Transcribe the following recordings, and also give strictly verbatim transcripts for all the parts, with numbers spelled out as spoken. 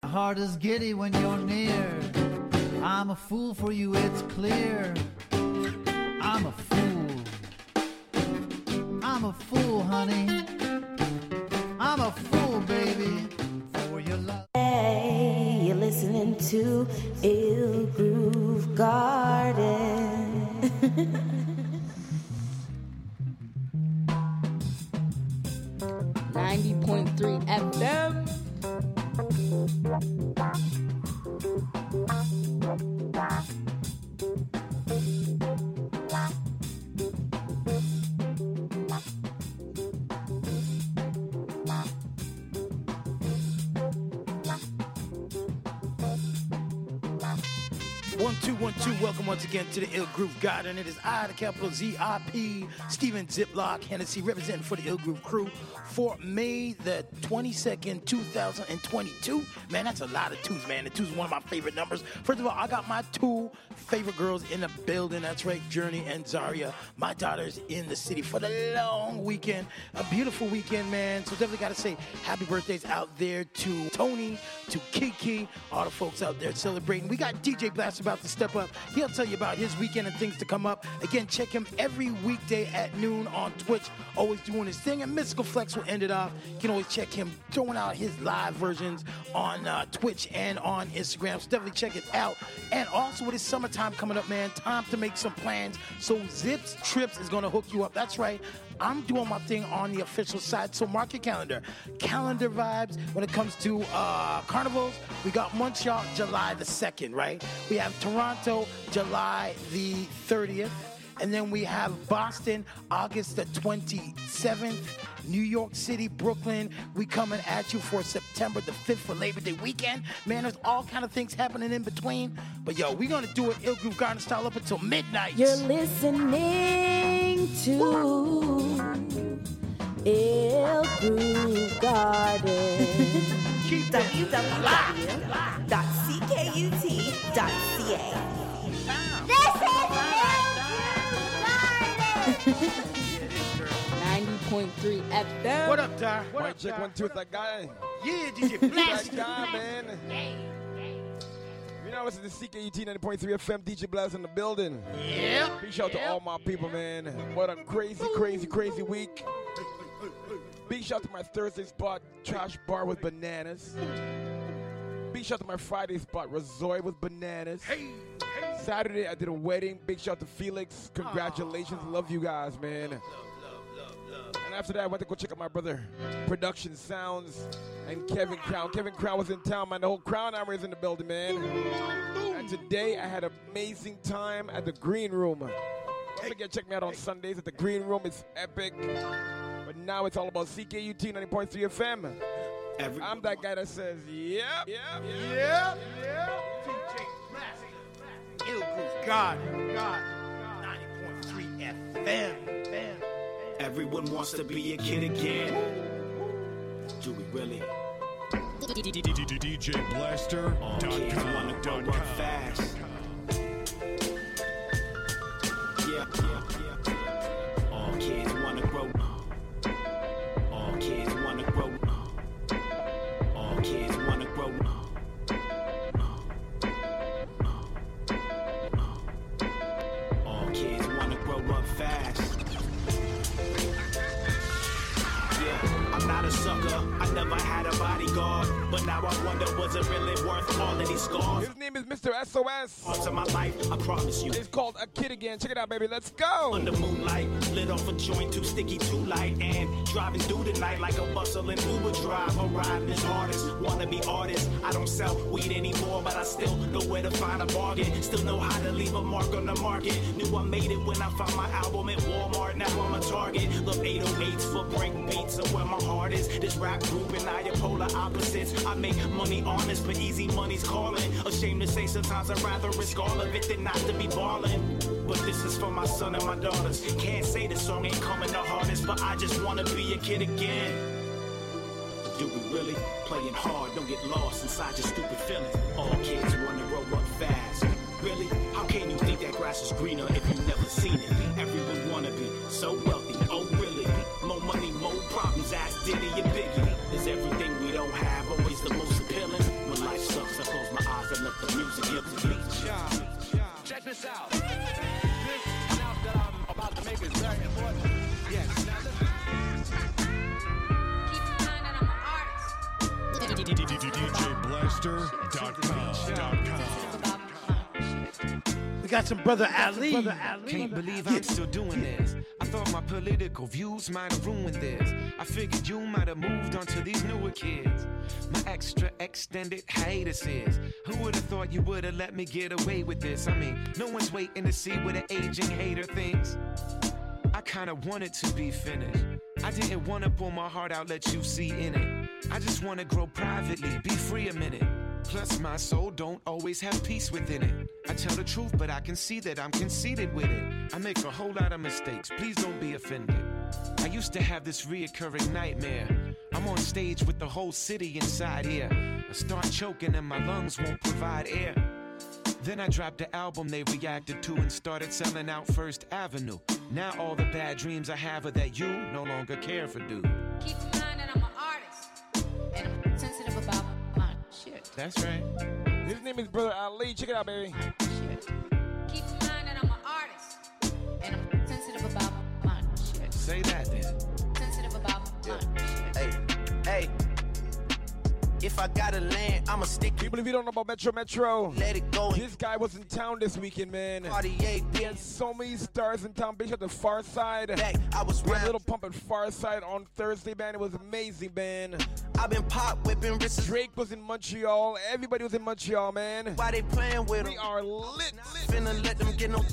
heart is giddy when you're near. I'm a fool for you, it's clear. I'm a fool. I'm a fool, honey. I'm a fool, baby, for your love. Hey, you're listening to Ill Groove Garden. ninety point three F M. One, two, one, two. Welcome once again to the Ill Groove Garden. It is I, the capital Z I P, Steven Ziplock Hennessy, representing for the Ill Groove crew for May the twenty-second, two thousand twenty-two. Man, that's a lot of twos, man. The two's one of my favorite numbers. First of all, I got my two favorite girls in the building. That's right, Journey and Zaria. My daughter's in the city for the long weekend. A beautiful weekend, man. So definitely got to say happy birthdays out there to Tony, to Kiki, all the folks out there celebrating. We got D J Blast about to step up. He'll tell you about his weekend and things to come up. Again, check him every weekday at noon on Twitch, always doing his thing. And Mystical Flex will end it off. You can always check him throwing out his live versions on uh, Twitch and on Instagram. So definitely check it out. And also with his summertime coming up, man, time to make some plans. So Zips Trips is going to hook you up. That's right. I'm doing my thing on the official side, so mark your calendar. Calendar vibes when it comes to uh, carnivals. We got Montreal July the second, right? We have Toronto July the thirtieth. And then we have Boston August the twenty-seventh. New York City, Brooklyn, we coming at you for September the fifth for Labor Day weekend. Man, there's all kind of things happening in between. But yo, we're going to do it Ill Groove Garden style up until midnight. You're listening to Ill Groove Garden. w w w dot c k u t dot c a. This is Ill Groove Garden. ninety point three F M. What up, Dar? What One up, check, Dar? one two with that guy. Yeah, D J Blast. That guy, man. You know, listen to C K U T ninety point three F M, D J Blast in the building. Yeah. Big shout out to all my people, man. What a crazy, crazy, crazy week. Big shout out to my Thursday spot, Trash Bar with Bananas. Big shout out to my Friday spot, Resort with Bananas. Hey, hey. Saturday, I did a wedding. Big shout out to Felix. Congratulations. Love you guys, man. Love, love, love, love. And after that, I went to go check out my brother, Production Sounds, and Kevin Crown. Kevin Crown was in town, man. The whole Crown Army is in the building, man. And today, I had an amazing time at the Green Room. Don't forget, check me out on Sundays at the Green Room. It's epic. But now it's all about C K U T ninety point three F M. Every I'm that guy that says, yep, yep, Yeah, yeah. D J Blast. Ill Groove Garden. God. ninety point three F M. Bam. Everyone wants to be a kid again. Do we really? D J Blaster. All kids want to grow up fast. Yeah, yeah, yeah. All kids want to grow up. All kids want to grow up. All kids want to grow up. All kids want to grow up fast. I'm not a sucker, I never had a bodyguard, but now I wonder, was it really worth all of these scars? His name is Mister S O S. Parts of my life, I promise you. It's called A Kid Again. Check it out, baby. Let's go. Under moonlight, lit off a joint, too sticky, too light, and driving through the night like a bustling Uber driver, riding as hardest, wanna be artist. I don't sell weed anymore, but I still know where to find a bargain. Still know how to leave a mark on the market. Knew I made it when I found my album at Walmart. Now I'm a target. Look, eight oh eights for break beats are where my heart is. This rap group and I are polar opposites. I make money honest, but easy money's calling. Ashamed to say sometimes I'd rather risk all of it than not to be ballin'. But this is for my son and my daughters. Can't say the song ain't coming the hardest, but I just wanna be a kid again. Do we really? Playing hard, don't get lost inside your stupid feelings. All kids wanna grow up fast. Really? How can you think that grass is greener if you've never seen it? Everyone wanna be so wealthy, oh really? More money, more problems, ask Diddy and Biggie. Is everything we don't have always the most appealing? When life's out. This announcement that I'm about to make is very important. Yes, now listen. D J Blaster dot com. We got some brother Ali. Brother Ali. Can't believe I'm still doing this. I thought my political views might have ruined this. I figured you might have moved on to these newer kids. My extra extended hiatuses. Who would have thought you would have let me get away with this? I mean, no one's waiting to see what an aging hater thinks. I kinda wanted to be finished. I didn't wanna pour my heart out, let you see in it. I just wanna grow privately, be free a minute. Plus my soul don't always have peace within it. I tell the truth, but I can see that I'm conceited with it. I make a whole lot of mistakes, please don't be offended. I used to have this reoccurring nightmare. I'm on stage with the whole city inside here. I start choking and my lungs won't provide air. Then I dropped the album they reacted to and started selling out First Avenue. Now all the bad dreams I have are that you no longer care for, dude. Keep in mind that I'm an artist, and I'm sensitive about my shit. That's right. His name is Brother Ali. Check it out, baby. Shit. Keep in mind that I'm an artist, and I'm sensitive about my shit. Say that then. Sensitive about my shit. Hey, hey. If I gotta land, I'ma stick it. People, if you don't know about Metro Metro, let it go. This guy was in town this weekend, man. Cartier, he had so many stars in town. Bitch at the Far Side. Back, I was we had a little pump at Far Side on Thursday, man. It was amazing, man. I've been pop whipping wrists. Drake was in Montreal. Everybody was in Montreal, man. Why they playing with We them? are lit, lit. Finna let them get no.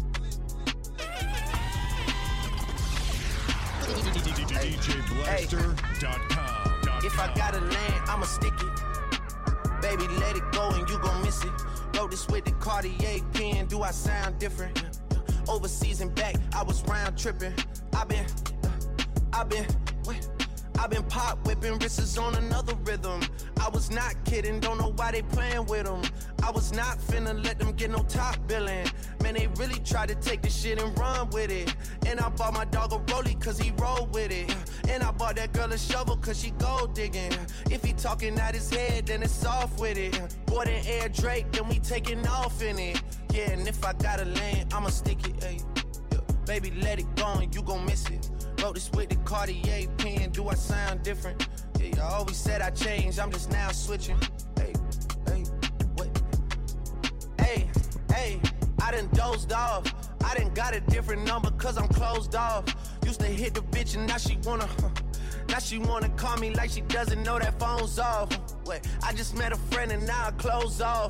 D J Blaster dot com. If I gotta land, I'ma stick it. Baby, let it go and you gon' miss it. Wrote this with the Cartier pen, do I sound different? Overseas and back, I was round tripping. I been, I been, wait. I been pop whipping wrists on another rhythm. I was not kidding, don't know why they playing with them. I was not finna let them get no top billing. Man, they really tried to take the shit and run with it. And I bought my dog a rollie cause he rolled with it. And I bought that girl a shovel cause she gold digging. If he talking out his head, then it's off with it. Boy, than Air Drake, then we taking off in it. Yeah, and if I gotta land, I'ma stick it, ayy. Yeah. Baby, let it go and you gon' miss it. Wrote this with the Cartier pen, do I sound different? Yeah, you always said I changed, I'm just now switching. Hey, hey, what? Hey, hey, I done dozed off. I done got a different number cause I'm closed off. Used to hit the bitch and now she wanna, now she wanna call me like she doesn't know that phone's off. Wait, I just met a friend and now I close off.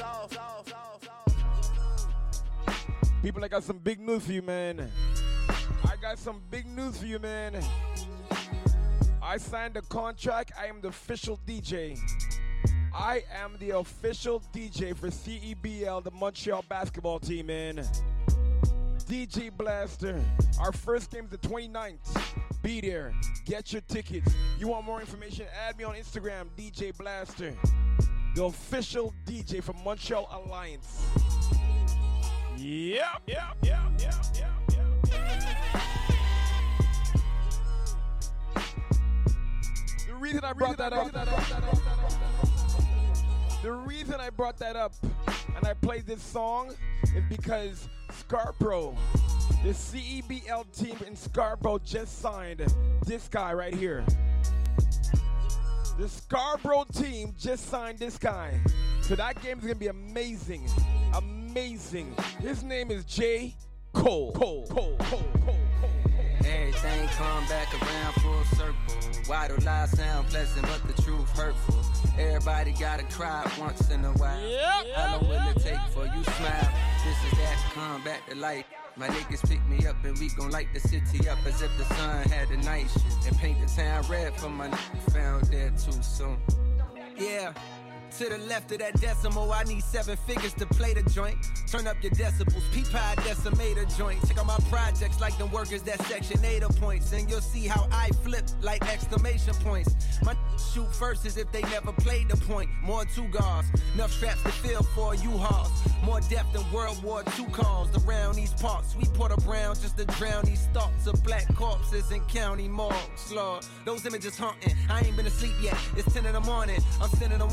People, I got some big news for you, man. I got some big news for you, man. I signed a contract. I am the official D J. I am the official D J for C E B L, the Montreal basketball team, man. D J Blaster. Our first game is the twenty-ninth. Be there. Get your tickets. You want more information? Add me on Instagram, D J Blaster. The official D J from Montreal Alliance. Yep, yep, yep, yep, yep, yep. The reason I brought that up, the reason I brought that up and I played this song is because Scarborough, the C E B L team in Scarborough just signed this guy right here. The Scarborough team just signed this guy. So that game is going to be amazing. Amazing. His name is J. Cole. Cole. Cole. Cole. Cole. Everything come back around full circle. Why do lies sound pleasant but the truth hurtful? Everybody gotta cry once in a while. Yep, How long will it take for you smile? This is that, come back to life. My niggas pick me up and we gon' light the city up as if the sun had a night shift. And paint the town red for my nigga found dead too soon. Yeah. To the left of that decimal, I need seven figures to play the joint. Turn up your decibels, P-Pie decimator joint. Check out my projects like them workers that section eight points. And you'll see how I flip like exclamation points. My shoot first as if they never played the point. More two guards, enough straps to fill for U-Hauls. More depth than World War Two calls around these parts. We put a brown just to drown these thoughts of black corpses in county morgues, Lord. Those images haunting, I ain't been asleep yet. It's ten in the morning, I'm sending a warning.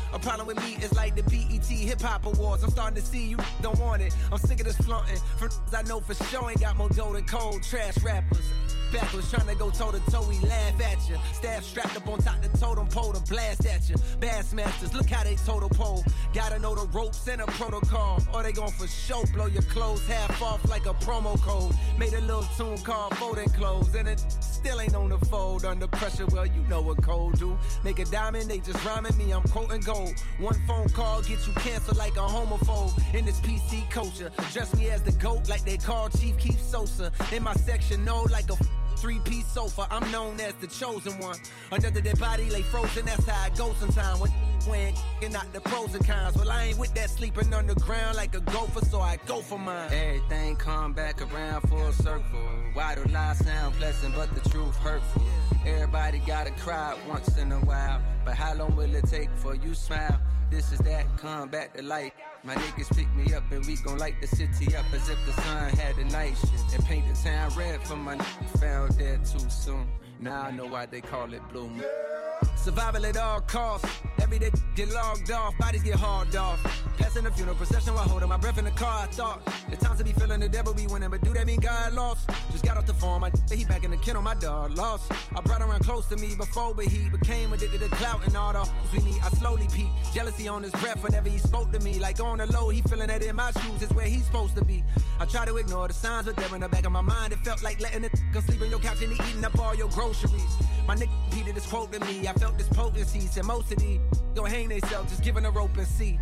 A problem with me is like the B E T Hip Hop Awards. I'm starting to see you don't want it. I'm sick of this flaunting. From I know for sure ain't got more dough than cold trash rappers. Backwards trying to go toe to toe, we laugh at you. Staff strapped up on top the totem pole to blast at you. Bassmasters, look how they total pole. Gotta know the ropes and a protocol, or they gon' for show blow your clothes half off like a promo code. Made a little tune called folding clothes, and it still ain't on the fold. Under pressure, well you know what cold do. Make a diamond, they just rhyming me, I'm quoting gold. One phone call get you canceled like a homophobe. In this P C culture, dress me as the GOAT like they call Chief Keef Sosa. In my section, no like a three-piece sofa, I'm known as the chosen one. Under their body lay frozen, that's how I go sometime. When when and not the pros and cons. Well, I ain't with that sleeping on the ground like a gopher, so I go for mine. Everything come back around full circle. Why do lies sound pleasant, but the truth hurtful? Everybody gotta cry once in a while, but how long will it take for you smile? This is that, come back to light. My niggas pick me up and we gon' light the city up as if the sun had a night shift. And paint the town red for my niggas found dead too soon. Now I know why they call it Blue Moon. Survival at all costs. Every day get logged off, bodies get hauled off. Passing the funeral procession while holding my breath in the car. I thought the times to be feeling the devil be winning, but do that mean God lost? Just got off the phone, my he back in the kennel, my dog lost. I brought around close to me before, but he became addicted to clout and all the hoes we need. I slowly peep, jealousy on his breath whenever he spoke to me. Like on the low, he feeling that in my shoes is where he's supposed to be. I try to ignore the signs, but there in the back of my mind, it felt like letting it go sleep on your couch and he eating up all your groceries. My nigga repeated this quote to me. I felt this potency. Said most of these gon' hang themselves, just giving a rope and see.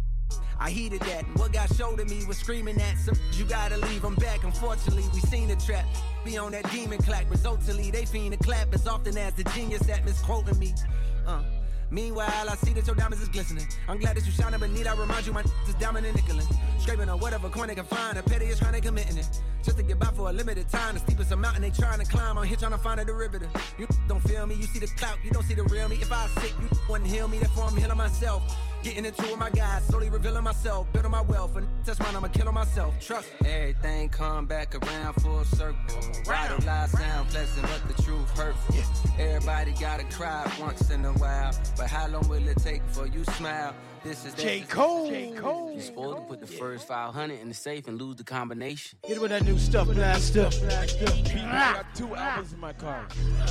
I heeded that, and what got showed to me was screaming at some. You gotta leave them back. Unfortunately, we seen the trap. Be on that demon clack. Resultantly, they fiend to clap as often as the genius that misquoting me. Uh. Meanwhile, I see that your diamonds is glistening. I'm glad that you shining, but need I remind you my is diamond and nickelin'. Scraping on whatever coin they can find. The petty is trying to committing it. Just to get by for a limited time. The steepest a mountain they trying to climb. I'm here trying to find a derivative. You don't feel me, you see the clout, you don't see the real me. If I was sick, you wouldn't heal me. Therefore I'm healing myself. Getting into it with my guys, slowly revealing myself, building my wealth, and that's mine, I'ma kill myself. Trust me. Everything come back around full circle. Why do lies sound pleasant, but the truth hurtful? Everybody gotta cry once in a while, but how long will it take for you smile? This is J. Cole. J. Cole. You spoiled to put the first five hundred in the safe and lose the combination. Get with that new stuff, Blaster. I got two albums in my car.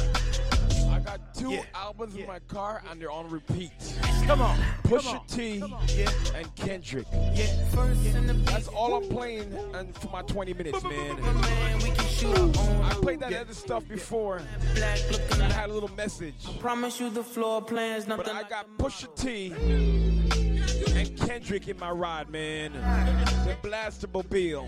I got two yeah. albums yeah. in my car and they're on repeat. Come on. Pusha T yeah. and Kendrick. Yeah. First yeah. in the That's all I'm playing and for my twenty minutes, man. man we can shoot I played that yeah. other stuff before. Black looking I had a little message. I promise you the floor plans nothing. But I got Pusha T and Kendrick in my ride, man. The Blastermobile.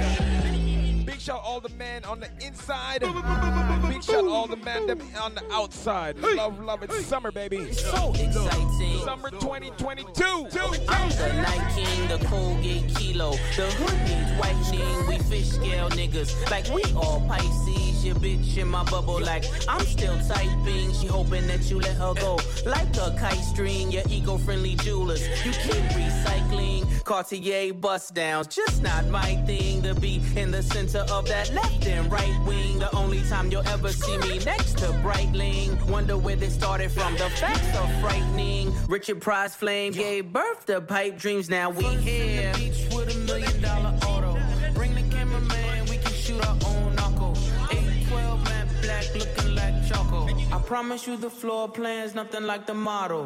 Big shout all the men on the inside. Big shout all the men on the outside. Love, love, it's summer, baby. It's so exciting. Summer twenty twenty-two. I'm the Night King, the Colgate Kilo. The hood needs whitening. We fish scale niggas. Like we all Pisces. Your bitch in my bubble. Like I'm still typing. She hoping that you let her go. Like a kite string. Your eco-friendly jewelers. You keep recycling. Cartier bust downs. Just not my thing to be in the center of that left and right wing. The only time you'll ever see me next to Breitling. Wonder where they started from. The facts are frightening. Richard Price Flame gave birth to pipe dreams. Now we here. Beach with a million dollar auto. Bring the cameraman, we can shoot our own knuckle. eight twelve matte black looking like choco. I promise you the floor plan's nothing like the model.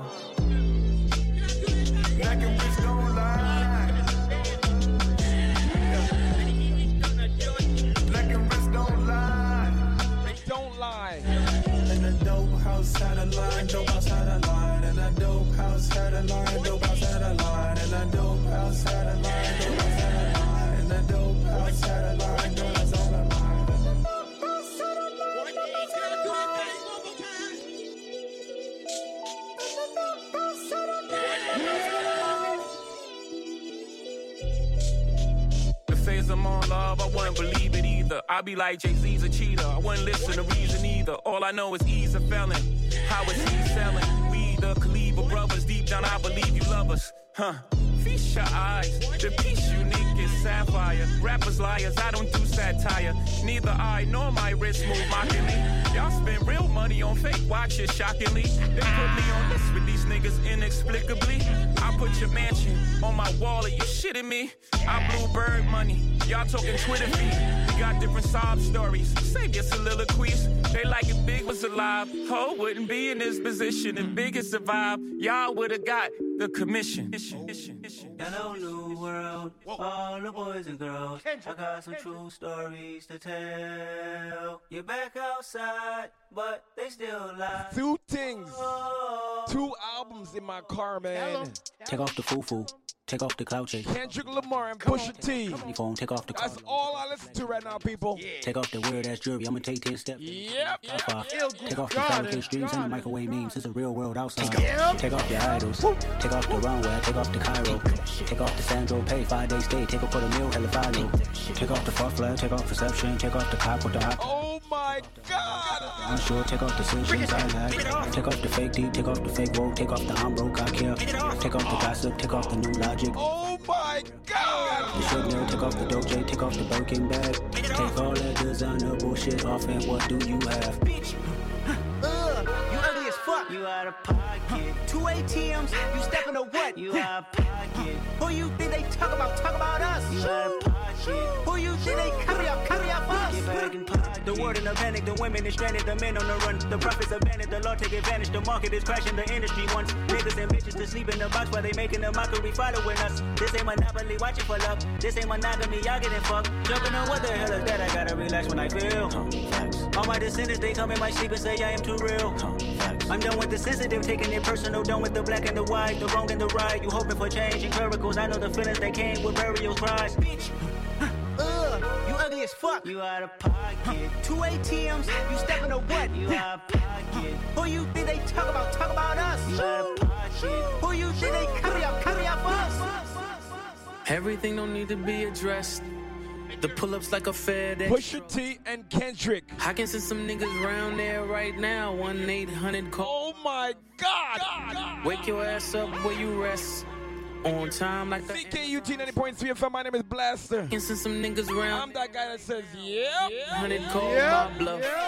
Black and rich don't lie. Don't lie. And a dope house had a line, dope house had a line, and a dope house had a line, dope house had a line, and a dope house had a line, dope house had a line, and a dope house had a line, dope house had a line. The phase I'm on, love, I wouldn't believe it either. I be like Jay-Z's a cheater. I wouldn't listen to reason either. All I know is he's a felon. How is he selling? We the Khalifa brothers. Deep down, I believe you love us. Huh. feast your eyes. The piece unique is sapphire. Rappers liars, I don't do satire. Neither I nor my wrist move mockingly. Y'all spend real money on fake watches, shockingly. They put me on this with these niggas inexplicably. I put your mansion on my wall, are you shitting me? I blew bird money, y'all talking Twitter feed. We got different sob stories, save your soliloquies. They like if Big was alive, Ho wouldn't be in this position. If Big had survived, y'all would've got the commission. Hello, new world, all the boys and girls. I got some true stories to tell. You're back outside, but they still lie. Two things, two albums in my car, man. Take off the foo-foo. Take off the cloud chase. Kendrick Lamar and Pusha T. Phone, take off the That's all I listen to right now, people. Yeah. Take off the weird ass jewelry. I'm gonna take ten steps. Yep. yep. Take off the fabricated streams and the microwave memes. It's a real world outside. Yep. Take off your idols. Take off the runway. Take off the Cairo. Take off the Sandro Pay. Five day stay. Take off for the meal. Hella follow. Take off the fuck flag. Take off perception. Take off the cop with the hot. Oh my God. I'm sure. Take off the decisions I like. Take off the fake deep. Take off the fake woke. Take off the I'm broke. I care. Take off the gossip. Take off the new logic. Oh my God. The shit now, take off the dope J, take off the Birkin bag. Take all that designer bullshit off and what do you have? Bitch, Ugh, you ugly as fuck. You out of pocket. Two A T Ms, you stepping to what? You out of pocket. Who you think they talk about? Talk about us. You out of pocket. Who you think they carry up? Carry up us. Get back in pocket. The world in a panic, the women is stranded, the men on the run. The profits abandoned, the law take advantage. The market is crashing, the industry wants niggas and bitches to sleep in the box while they making a mockery following us. This ain't monopoly, watch it for love. This ain't monogamy, y'all getting fucked. Jumping on what the hell is that? I gotta relax when I feel. All my descendants, they come in my sleep and say I am too real. I'm done with the sensitive, taking it personal. Done with the black and the white, the wrong and the right. You hoping for change and miracles. I know the feelings that came with burial cries. Bitch. Ugh, you ugly as fuck. You out of pocket. Two A T Ms, you stepping to what? You out of pocket. Who you think they talk about? Talk about us. You out of pocket. Who you think they carry up? Carry up us. Everything don't need to be addressed. The pull-ups like a FedEx. Pusha T and Kendrick. I can send some niggas around there right now. one eight hundred call. Oh my God. God. Wake your ass up where you rest. On time like that. C K U T ninety point three F M. My name is Blaster. Can send some niggas around. I'm that guy that says, yeah. one hundred call yep. my bluff. Yep.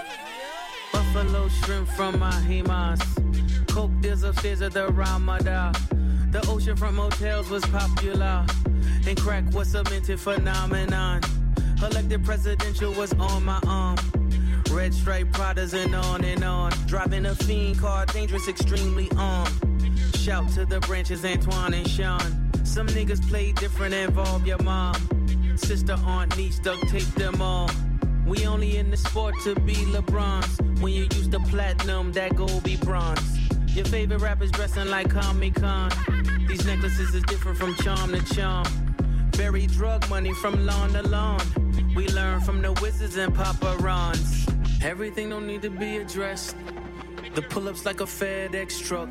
Buffalo shrimp from my Himas. Coke deals upstairs at the Ramada. The oceanfront motels was popular. And crack was a minted phenomenon. Elected presidential was on my arm. Red stripe Pradas and on and on. Driving a fiend car, dangerous, extremely armed. Shout to the branches, Antoine and Sean. Some niggas play different, involve your mom. Sister, aunt, niece, duct tape them all. We only in the sport to be LeBron's. When you use the platinum, that gold be bronze. Your favorite rappers dressing like Comic-Con. These necklaces is different from charm to charm. Bury drug money from lawn to lawn. We learn from the wizards and Papa Rons. Everything don't need to be addressed. The pull-ups like a FedEx truck.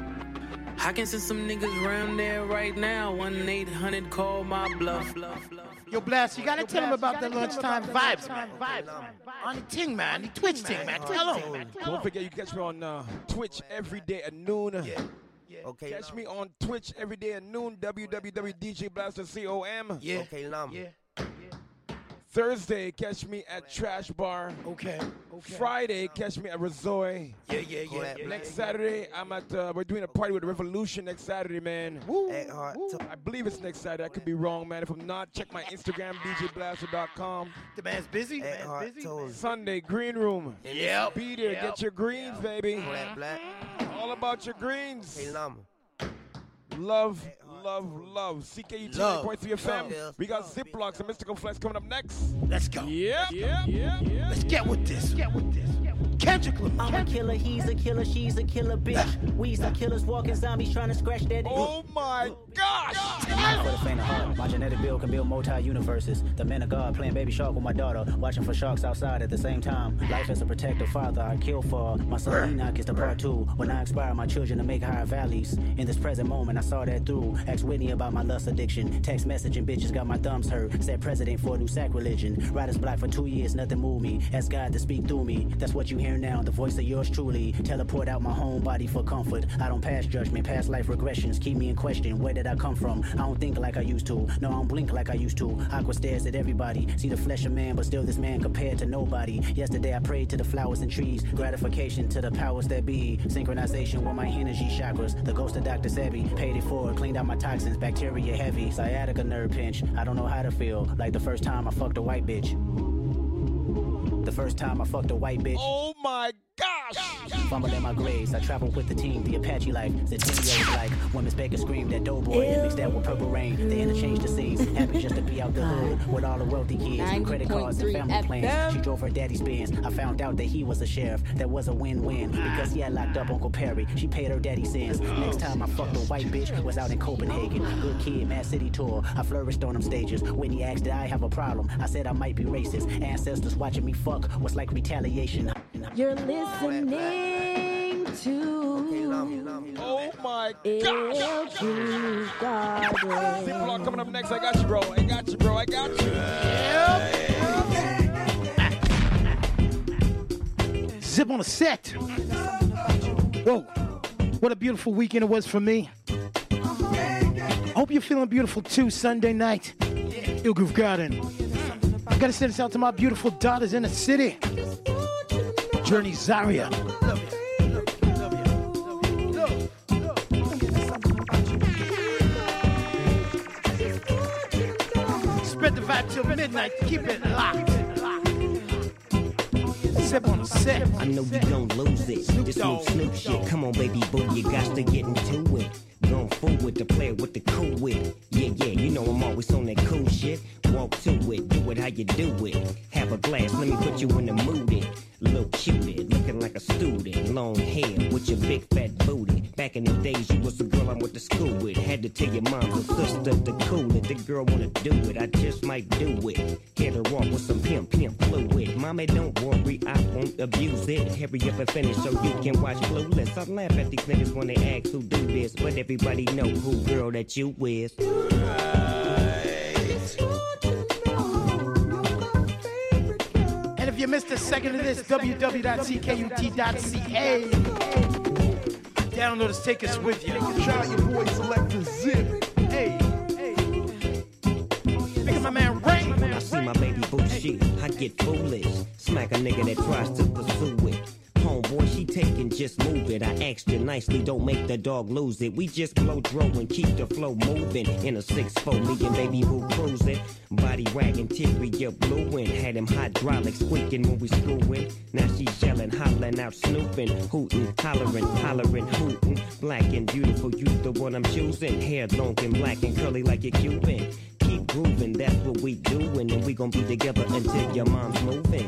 I can send some niggas around there right now. one eight hundred call my bluff. Yo, Blast, you gotta Yo, tell Blast, him about the lunchtime vibes, man. Vibes, man. On the ting, man. The Twitch ting, man. Tell him, man. Don't forget, you catch me on uh, Twitch every day at noon. Yeah. Yeah. Okay. Catch me on Twitch every day at noon. w w w dot d j blaster dot com. Yeah. Okay, Lam. Yeah. Thursday, catch me at Trash Bar. Okay. Okay. Friday, catch me at Razoi. Yeah, yeah, yeah. yeah next yeah, Saturday, I'm at. Uh, we're doing a party with Revolution next Saturday, man. Woo. Hey, uh, Woo. I believe it's next Saturday. I could be wrong, man. If I'm not, check my Instagram, d j blaster dot com. The man's busy. Hey, man's uh, busy. Sunday, Green Room. Yep. Be there. Yep. Get your greens, yep. baby. Black, black. All about your greens. Hey, Lam. Love, love, love. C K U T nine point three F M. We got Ziplocs and Mystical Flex coming up next. Let's go. Yeah, yeah, yeah, yeah. Let's get with this. Get with this. Kendrick Lamar. I'm a killer, he's a killer, she's a killer bitch. We some killers walking zombies trying to scratch that. Oh my gosh! For the faint of heart, my genetic build can build multi-universes. The man of God playing Baby Shark with my daughter, watching for sharks outside at the same time. Life as a protective father, I kill for my son Enoch is the part two. When I inspire my children to make higher valleys. In this present moment, I saw that through. Asked Whitney about my lust addiction. Text messaging bitches got my thumbs hurt. Said president for a new sacrilegion. Riders block for two years, nothing moved me. Asked God to speak through me. That's what you hear here now, the voice of yours truly. Teleport out my home body for comfort. I don't pass judgment, past life regressions keep me in question. Where did I come from? I don't think like I used to. No, I don't blink like I used to. Aqua stares at everybody. See the flesh of man, but still this man compared to nobody. Yesterday I prayed to the flowers and trees. Gratification to the powers that be. Synchronization with my energy chakras. The ghost of Doctor Sebi. Paid it forward, cleaned out my toxins. Bacteria heavy. Sciatica nerve pinch. I don't know how to feel. Like the first time I fucked a white bitch. The first time I fucked a white bitch. Oh my gosh! Fumble at my grades. I traveled with the team, the Apache life. The videos like when Miss Baker screamed at Doughboy and mixed that with Purple Rain. They interchanged the scenes. Happy just to be out the hood with all the wealthy kids, credit cards and family plans. She drove her daddy's Benz. I found out that he was a sheriff. That was a win-win because he had locked up Uncle Perry. She paid her daddy's sins. Next time I fucked a white bitch was out in Copenhagen. Good kid, Mad City tour. I flourished on them stages. Whitney asked, did I have a problem? I said I might be racist. Ancestors watching me fuck was like retaliation. You're listening to Oh my gosh. Ziploc coming up next. I got you, bro. I got you, bro. I got you. Yep. Zip on a set. Whoa. What a beautiful weekend it was for me. I hope you're feeling beautiful too. Sunday night. Ill Groove Garden. I gotta send this out to my beautiful daughters in the city. Journey Zaria. Spread the vibe till midnight. Keep it locked. Sip on the set. I know you don't lose it. This no Snoop shit. Come on, baby boo, you got to get into it. Going forward to play with the cool wit. Yeah, yeah, you know I'm always on that cool shit. Walk to it, do it how you do it. Have a glass, let me put you in the mood. It. Little cutie, looking like a student. Long hair with your big fat booty. Back in the days, you was the girl I went to school with. Had to tell your mom or sister to cool it. The girl wanna do it, I just might do it. Hit her off with some pimp, pimp fluid. Mommy, don't worry, I won't abuse it. Hurry up and finish so you can watch Clueless. I laugh at these niggas when they ask who do this, but everybody know who girl that you with. And if you missed a second of this, w w w dot c k u t dot c a. Download us, take us with you. Shout out your boy Selector Zip. Hey, hey. Pick up my man Ray. When I see my baby boo shit, I get foolish. Smack a nigga that tries to pursue it. Homeboy, she taking, just move it. I asked you nicely, don't make the dog lose it. We just blow dro and keep the flow moving. In a six four, me and baby boo cruising. Body wagging, interior blueing. Had him hydraulic squeaking when we screwing. Now she yelling, hollering out, snooping, hooting, hollering, hollering, hooting. Black and beautiful, you the one I'm choosing. Hair long and black and curly like a Cuban. Keep grooving, that's what we doing. And we gon' be together until your mom's moving.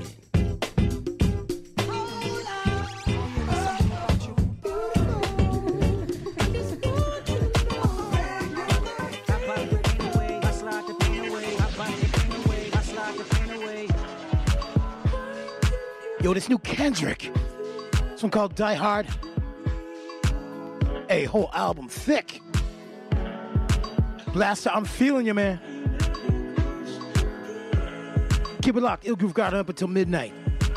Yo, this new Kendrick. This one called Die Hard. Hey, whole album thick. Blaster, I'm feeling you, man. Keep it locked. Ill Groove Garden up until midnight.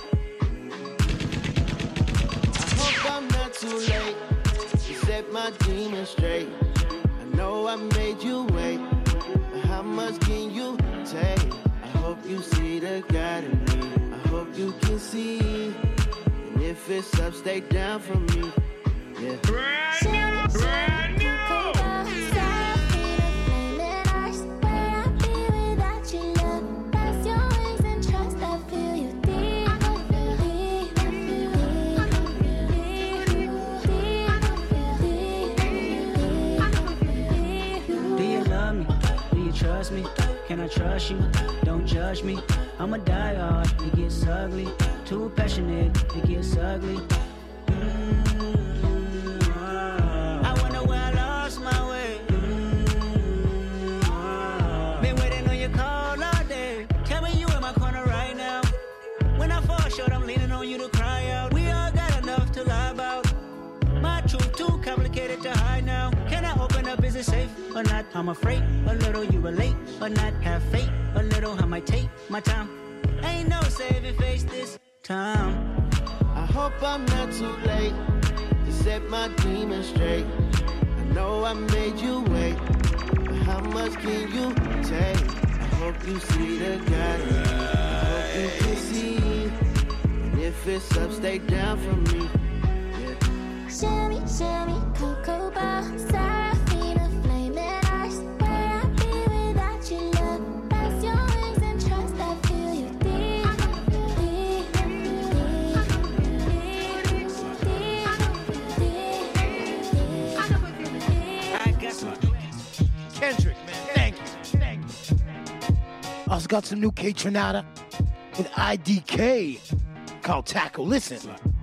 I hope I'm not too late to set my demons straight. I know I made you wait, but how much can you take? I hope you see the God in me. I hope you can see. And if it's up, stay down for me. Yeah. Brand new, brand new. Trust me, can I trust you? Don't judge me. I'm a diehard, it gets ugly. Too passionate, it gets ugly. Mm-hmm. I wonder where I lost my way. Mm-hmm. Been waiting on your call all day. Tell me you in my corner right now. When I fall short, I'm leaning on you to cry out. We all got enough to lie about. My truth too complicated to hide now. Can I open up? Is it safe or not? I'm afraid a little you relate or not. Have faith a little. I might take my time. Ain't no saving face this time. I hope I'm not too late to set my demons straight. I know I made you wait, but how much can you take? I hope you see the God in me. I hope you can see. And if it's up, stay down from me. Shimmy, shimmy, cocoa bar, Serafina, flaming eyes. Where I'd be without your love? Press your wings and trust I feel you deep, deep, deep, deep, deep. Kendrick, man, thank you, thank you. I also got some new K Tronada with I D K called Tackle. Listen.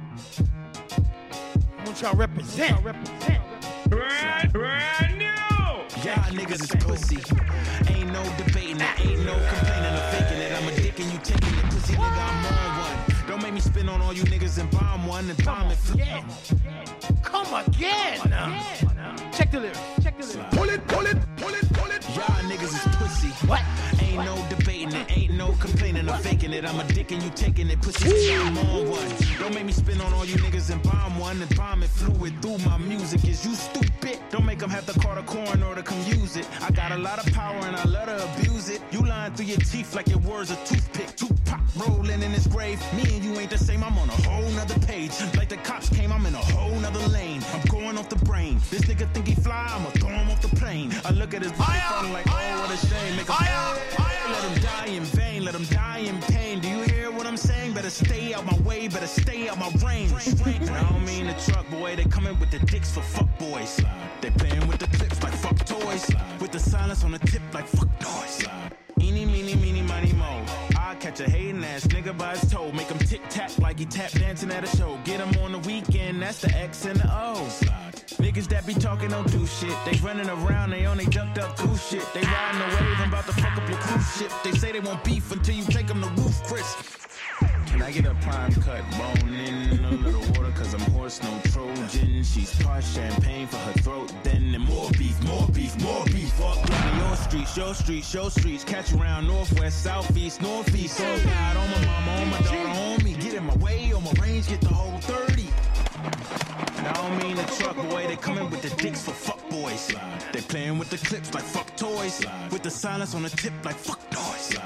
Y'all represent. represent. Brand, brand new. Y'all niggas is pussy. Ain't no debating it, ain't no complaining or faking it. I'm a dick and you taking it, pussy nigga. I'm on one. Don't make me spin on all you niggas and bomb one and bomb it. Again. Come again. Now. Check the lyrics. Check the lyrics. Pull it, pull it, pull it, pull it. Y'all niggas is pussy. What? Ain't no debating it, ain't no complaining or faking it. I'm a dick and you taking it, pussy nigga. I'm on one. Don't make me spin on all you niggas and bomb one and bomb it fluid through my music. Is you stupid? Don't make them have to call the coroner to come use it. I got a lot of power and I love to abuse it. You lying through your teeth like your words a toothpick. Tupac rolling in his grave. Me and you ain't the same, I'm on a whole nother page. Like the cops came, I'm in a whole nother lane. I'm going off the brain. This nigga think he fly, I'ma throw him off the plane. I look at his body falling like, oh, what a shame. Make him let him die in vain, let him die in pain. Do you hear what I'm saying? Better stay out my way, better stay out my range. And I don't mean the truck, boy, they coming with the dicks for fuck boys. They playing with the clips like fuck toys. With the silence on the tip like fuck noise. Eeny, meeny, meeny, miny, mo. I catch a hating ass nigga by his toe. Make him tic-tac like he tap dancing at a show. Get him on the weekend, that's the X and the O. Niggas that be talking don't do shit. They running around, they only ducked up goose shit. They riding the wave, I'm about to fuck up your cruise ship. They say they want beef until you take them to roof, Chris. Can I get a prime cut bone in a little water? Cause I'm horse, no Trojan. She's parched champagne for her throat. Then and more beef, more beef, more beef. Fuck around your streets, your streets, your streets. Catch around northwest, southeast, northeast. All God on my mama, on my daughter, on me. Get in my way, on my range, get the whole thirty. And I don't mean the truck, boy. They coming with the dicks for fuck boys. They playing with the clips like fuck toys. With the silence on the tip like fuck noise.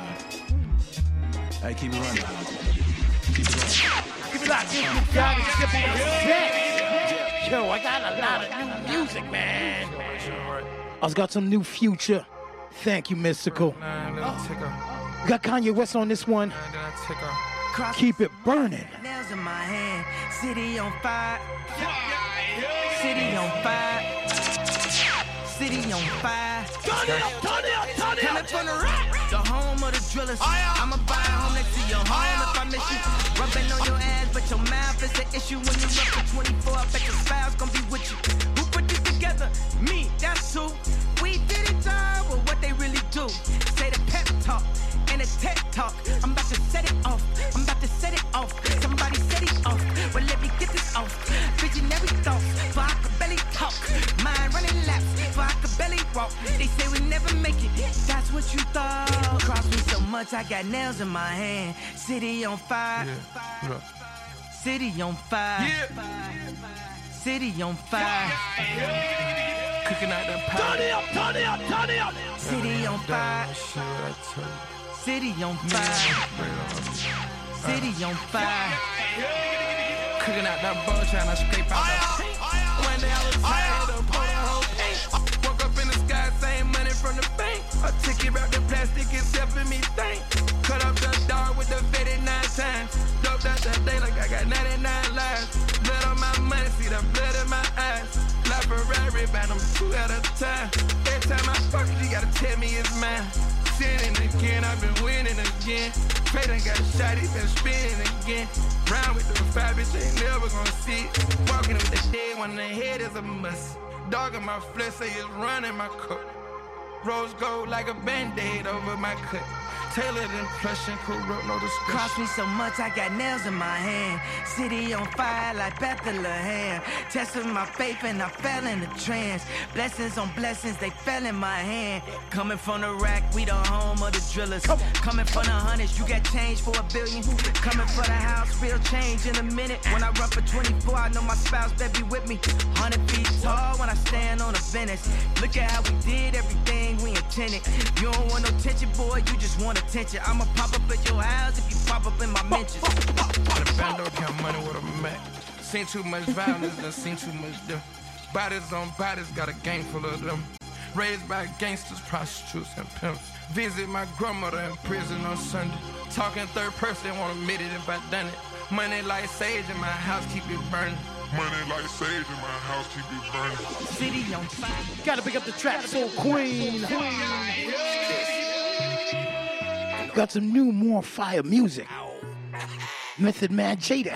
Hey, keep it running. Keep it running. Keep it locked in. You got it. Sip on the set. Yo, I got a lot of new music, man. I was got some new Future. Thank you, Mystical. Oh. Got Kanye West on this one. Keep it burning. Nails in my hand, city on fire. City on fire. City on fire. Turn it up, turn it up, turn it up. Coming from the rock. The home of the drillers. I'ma buy a home next to your home if I miss you. Rubbing on your ass, but your mouth is an issue when you up for twenty-four. I bet your spouse gonna be with you. Who put this together? Me, that's who. We did it all, but what they really do. Say the pep talk and the tech talk. I'm about to set it off. I'm about to set it off. Somebody set it off. Well, let me get this off. Visionary thoughts, for I could barely talk. Mind running laps, for I could barely walk. They say we never make it. That's what you thought. Cross me so much, I got nails in my hand. City on fire. Yeah. City on fire. Yeah. City on fire. Yeah. Cooking out that pie. Turn it up, turn it up, turn it up. City on fire. City on fire. City on fire. Cooking out that bowl, trying to scrape out that paint. One day I was tired of pulling a whole paint. Woke up in the sky, saying money from the bank. I took it out the plastic, it's helping me think. Cut up the dog with the fifty-nine times. Doped out that day like I got ninety-nine lives. Blood on my money, see the blood in my eyes. Like Ferrari, buy them two at a time. Every time I fuck, you gotta tell me it's mine. Sinning again, I've been winning again. Pray done got shot, he been spinning again. Round with the five, bitch, ain't never gonna see it. Walking with the dead one in the head is a must. Dog in my flesh, say it's running my cup. Rose gold like a band-aid over my cut. Tailored impression, corrupt, no discretion. Cost me so much, I got nails in my hand. City on fire like Bethlehem. Tested my faith and I fell in the trance. Blessings on blessings, they fell in my hand. Coming from the rack, we the home of the drillers. Coming from the hundreds, you got change for a billion. Coming for the house, real change in a minute. When I run for twenty-four, I know my spouse better be with me. Hundred feet tall when I stand on the Venice. Look at how we did everything we intended. You don't want no tension, boy, you just want attention. I'ma pop up at your house if you pop up in my mentions. The bando count money with a Mac. Seen too much violence, done seen too much them. Bodies on bodies, got a gang full of them. Raised by gangsters, prostitutes, and pimps. Visit my grandmother in prison on Sunday. Talking third person, won't admit it if I done it. Money like sage in my house, keep it burning. Money like sage in my house, keep it burning. City on fire. Gotta pick up the trap soul queen. Got some new, more fire music. Method Man Jada.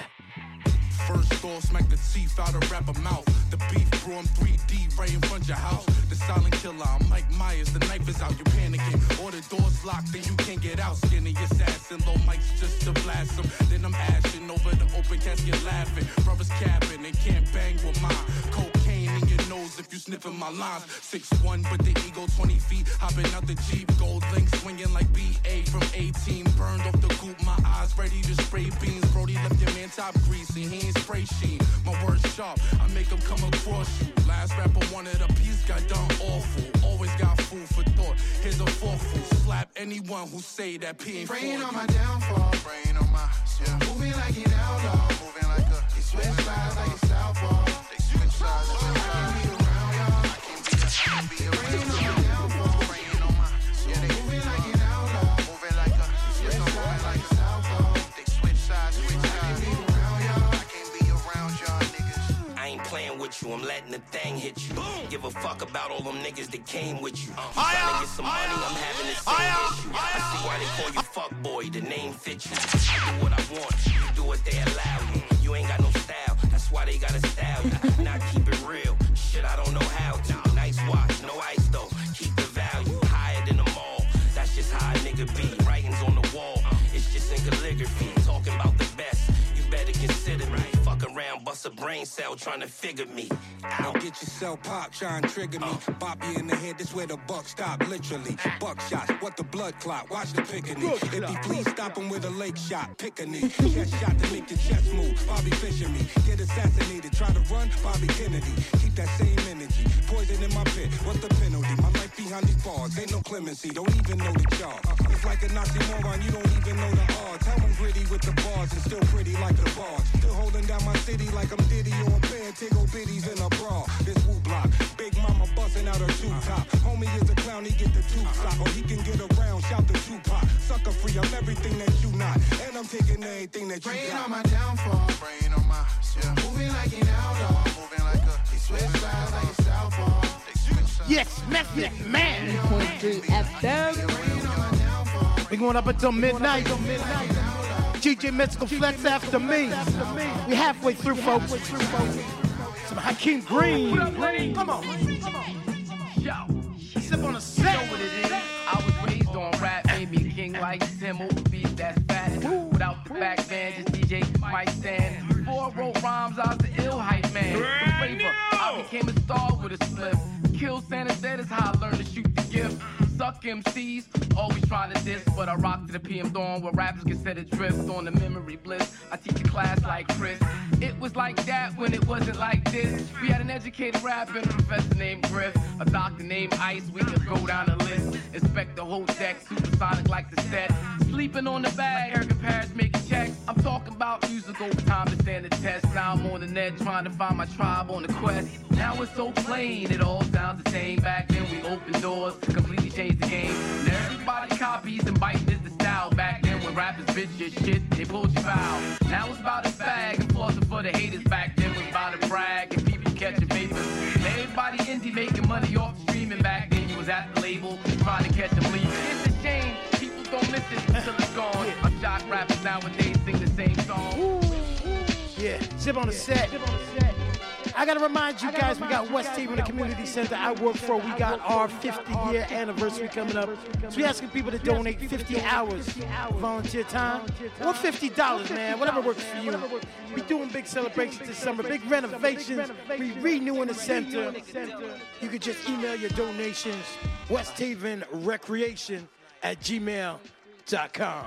First thought, smack the teeth out of rapper mouth. The beef grew in three D right in front of your house. The silent killer, I'm Mike Myers. The knife is out, you're panicking. Or the door's locked, then you can't get out. Skinny assassin, low mics just to blast them. Then I'm ashing over the open casket laughing. Brothers capping, they can't bang with mine. Cocaine in your nose if you sniffing my lines. six one, but the ego twenty feet. Hopping out the Jeep, gold link swinging like B A from eighteen. Burned off the coupe, my eyes ready to spray beans. Brody left your man top greasy, he ain't spray sheen. My words sharp, I make them come across you. Last rapper wanted a piece, got done awful. Always got food for thought. Here's a forfeit. Slap anyone who say that P ain't for Praying you. on my downfall. Praying on my, yeah. Moving like an outlaw. Moving like a, they switch sides like a southpaw. They switch sides like a southpaw. I can't be around y'all. I can't be, I can't be around. Praying on my downfall. Praying on my, yeah. They moving like an outlaw. Moving like a, switch sides like a southpaw. They switch sides, switch sides. I can't be around y'all. I can't be around y'all niggas. I ain't playing with you, I'm letting the thing hit you. Give a fuck about all them niggas that came with you. You trying to get some money, I'm having the same issue. I see why they call you fuckboy, the name fits you. I do what I want, you do what they allow you. You ain't got no style, that's why they gotta style you. Not keep it real, shit I don't know how to. Nice watch, no ice though, keep the value. Higher than the mall, that's just how a nigga be. Writings on the wall, it's just in calligraphy. Talking about the best, you better consider me. Fuck around, bust a brain cell trying to figure me. Now get yourself pop, try and trigger me. Bop you in the head, this where the buck stop, literally. Buck shots, what the blood clot, watch the pickaninny. If he please stop him with a lake shot, pick a knee. Chest shot to make your chest move, Bobby fishing me. Get assassinated, try to run, Bobby Kennedy. Keep that same energy, poison in my pit, what's the penalty? My life behind these bars, ain't no clemency, don't even know the charge. It's like a Nazi moron, you don't even know the odds. How I'm gritty with the bars and still pretty like the bars. Still holding down my city like I'm Diddy or a band, tiggle bitties in a bra. This woo block, Big Mama busting out her two top. Homie is a clown, he get the two sock. Or he can get around, shout the Tupac. Sucker free, I'm everything that you not. And I'm taking everything that you Praying got. on my downfall. Praying on my, yeah. Moving like an outlaw. Moving like a, they switch sides like a southpaw. They switch sides. Yes, Method Man. nine point three F M. We going up until midnight. D J Mystical Flex after me. We halfway through, folks. Some Hakeem Green. Come on. Sip on a set. You know what it is. I was raised on rap, made me a king like Tim over beats that's fat. Without the back man, just D J Mike Stand. Before I wrote rhymes, I was the ill hype man. The flavor, I became a star with a slip. Kill Santa said is how I learned to shoot the gift. Suck M Cs, always trying to diss, but I rock to the P M Dawn where rappers get set adrift on the memory bliss. I teach a class like Chris. It was like that when it wasn't like this. We had an educated rapper and a professor named Griff, a doctor named Ice. We could go down the list, inspect the whole deck, supersonic like the set. Sleeping on the bag, Eric and Paris making checks. I'm talking about music over time to stand the test. Now I'm on the net trying to find my tribe on the quest. Now it's so plain, it all sounds the same. Back then we opened doors, completely changed the game. Now everybody copies and biting is the style. Back then when rappers bitch your shit, they pulled you foul. Now it's about a bag and flossing for the haters. Back then was about a brag and people catching papers. Now everybody indie making money off streaming. Back then you was at the label trying to catch them leaving. It's a shame people don't listen until it's gone. I'm shocked rappers nowadays sing the same song. Yeah, Zip on the set. I gotta remind you guys, we got West Haven, the community center I work for. We got our fifty year anniversary coming up. So we're asking people to donate fifty hours volunteer time or fifty dollars, man, whatever works for you. We doing big celebrations this summer, big renovations. We renewing the center. You can just email your donations, West Haven Recreation at gmail dot com.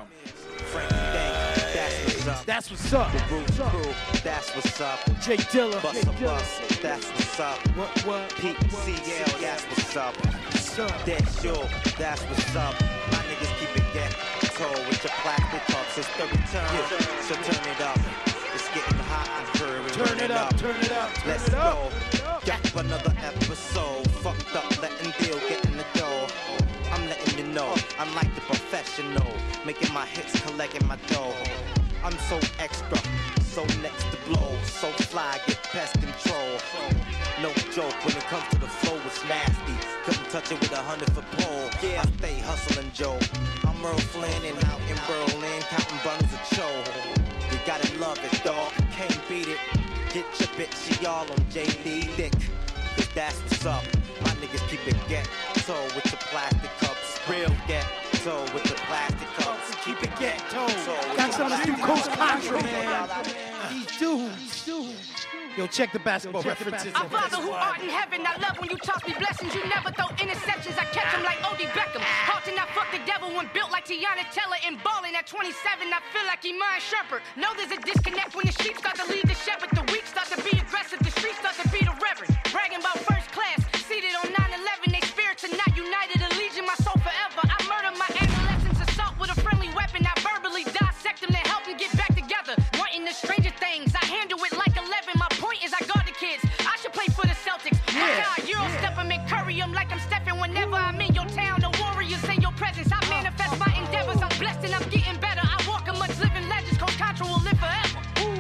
That's what's up. That's what's up. The Roots Crew, that's what's up. Jay Dilla, Bust a bus, that's what's up. What, what? Pete C L, that's what's up. That's you, that's what's up. My niggas keep it ghetto with your plastic cups. It's thirty turns, so turn it up. It's getting hot and hurry. Turn it up, turn it up, turn Let's it up. go. Get another episode. Fucked up, letting deal, getting the dough. I'm letting you know, I'm like the professional. Making my hits, collecting my dough. I'm so extra, so next to blow. So fly, get pest control. No joke, when it comes to the flow, it's nasty. Couldn't touch it with a hundred foot pole. Yeah, I stay hustling, Joe. I'm Earl Flynn and out in Berlin, counting bundles of Joe. You gotta love it, dog. Can't beat it. Get your bitch, she all on J D Dick. Cause that's what's up. My niggas keep it ghetto with the plastic cups. Real ghetto with the plastic cups. Keep it ghetto. Got some of this new Coast Contra, man. These dudes. Yo, check the basketball references. Our Father who art in heaven, I love when you toss me blessings. You never throw interceptions. I catch them like O D Beckham. Hard to not fuck the devil when built like Tiana Teller and balling at twenty-seven. I feel like Iman Shumpert. Know there's a disconnect when the sheep start to lead the shepherd. The weak start to be aggressive. The streets start to be the reverend. Bragging about first class. Seated on nine eleven. They spirits are not united. A legion, my soul forever. I murder my adolescence. Assault with a friendly weapon. I verbally dissect them to help them get back together. Wanting the stranger things. I handle it like eleven. My point is I guard the kids. I should play for the Celtics. Yeah. I Euro step them and curry them like I'm stepping whenever I'm in your town. The warriors in your presence. I manifest my endeavors. I'm blessed and I'm getting better. I walk amongst living legends. Coach Contra will live forever.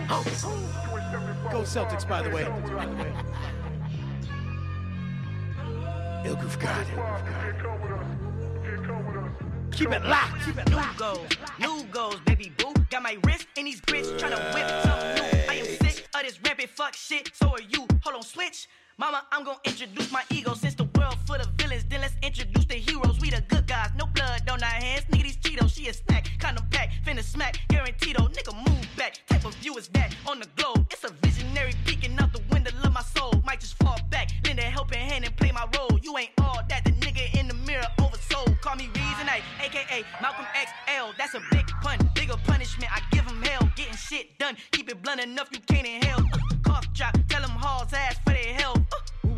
Go Celtics, by the way. Ill Groove God. Keep it locked. Keep it locked. New goals, new goals, baby boo. Got my wrist in these grits, tryna whip something new. I am sick of this rampant fuck shit, so are you. Hold on, switch. Mama, I'm gonna introduce my ego. Since the world full of villains, then let's introduce the heroes. We the good guys, no blood on our hands. Nigga, these Cheetos, she a snack. Condom pack, finna smack, guaranteed. Oh, nigga, move back. Type of view is that on the globe. It's a visionary peeking out the window of my soul. Might just fall back, lend a helping hand and play my role. You ain't all that, the nigga in the mirror oversold. Call me Reason A, A K A Malcolm X L. That's a big pun, bigger punishment. I give him hell, getting shit done. Keep it blunt enough, you can't inhale. Uh, cough drop, tell them halls ass for their health. Uh.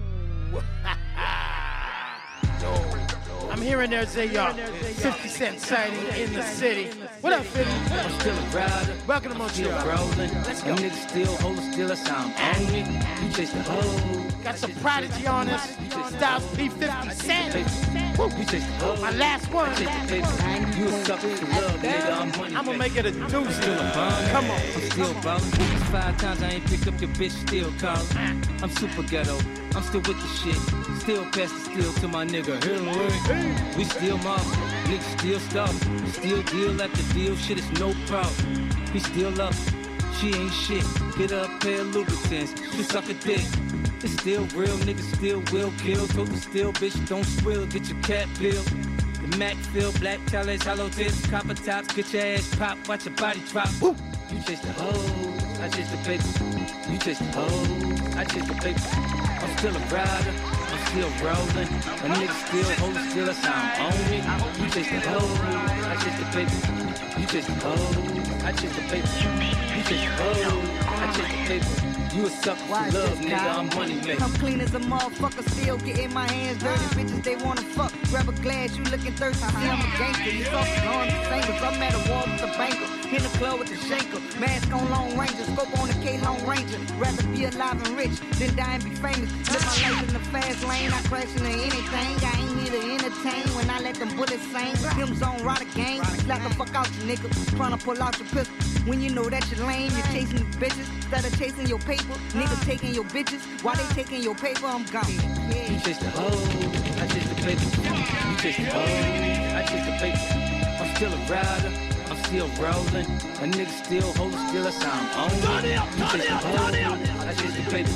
I'm hearing there's a uh, fifty cent sighting in the city. What up, fifty? I'm still a rider. Welcome to Still Montreal. rolling. Let's go. Them niggas still holding, still a sound on me. You chase the hoe. Got some Prodigy on us. Styles P fifty cent. You chase the hoe. My last one. I chase the paper. You a sucker for love, nigga. I'm money. I'm gonna make it a deuce. Still a bum. Come on. I'm still ballin'. Five times I ain't picked up your bitch, still callin'. I'm super ghetto. I'm still with the shit. Still pass the steel to my nigga. Hillary. We still mob. Niggas still stop. Still deal after deal. Shit is no problem. We still up. She ain't shit. Get up, pair of lubricants. She suck a dick. It's still real. Niggas still will kill. Total still, bitch. Don't swill. Get your cat bill. The Mac fill. Black tellers. Hollow tips. Copper tops. Get your ass pop. Watch your body drop. Woo. You chase the hoes. I chase the paper. You chase the hoes. I chase the paper. I'm still a rider. I'm still rolling. A nigga still holding, still a sound on me. You chase the hoes. I chase the paper. You chase the hoes. I chase the paper. You chase the hoes. I chase the paper. You a sucker for Watch love, this, nigga. Kyle. I'm money maker. I'm clean as a motherfucker, still getting my hands dirty. Bitches, they wanna fuck. Grab a glass, you looking thirsty. See, I'm a gangster. You saw some on the singles. I'm at a war with the banker. In the club with the shanker. Mask on Long Ranger. Scope on the K Long Ranger. Rather be alive and rich than die and be famous. Live my life in the fast lane. I crash into anything. I ain't here to entertain when I let them bullets sing. Him zone ride a gang. Slap the fuck out you, nigga. Tryna pull out your pistol. When you know that you're lame, you're chasing the bitches. Instead of chasing your paper. Niggas taking your bitches. While they taking your paper, I'm gone. You chase the hoes, I chase the paper. You chase the hoes, I chase the paper. I'm still a rider, I'm still rolling. A nigga still holding, still a sound on me. You chase the hoes, I chase the paper.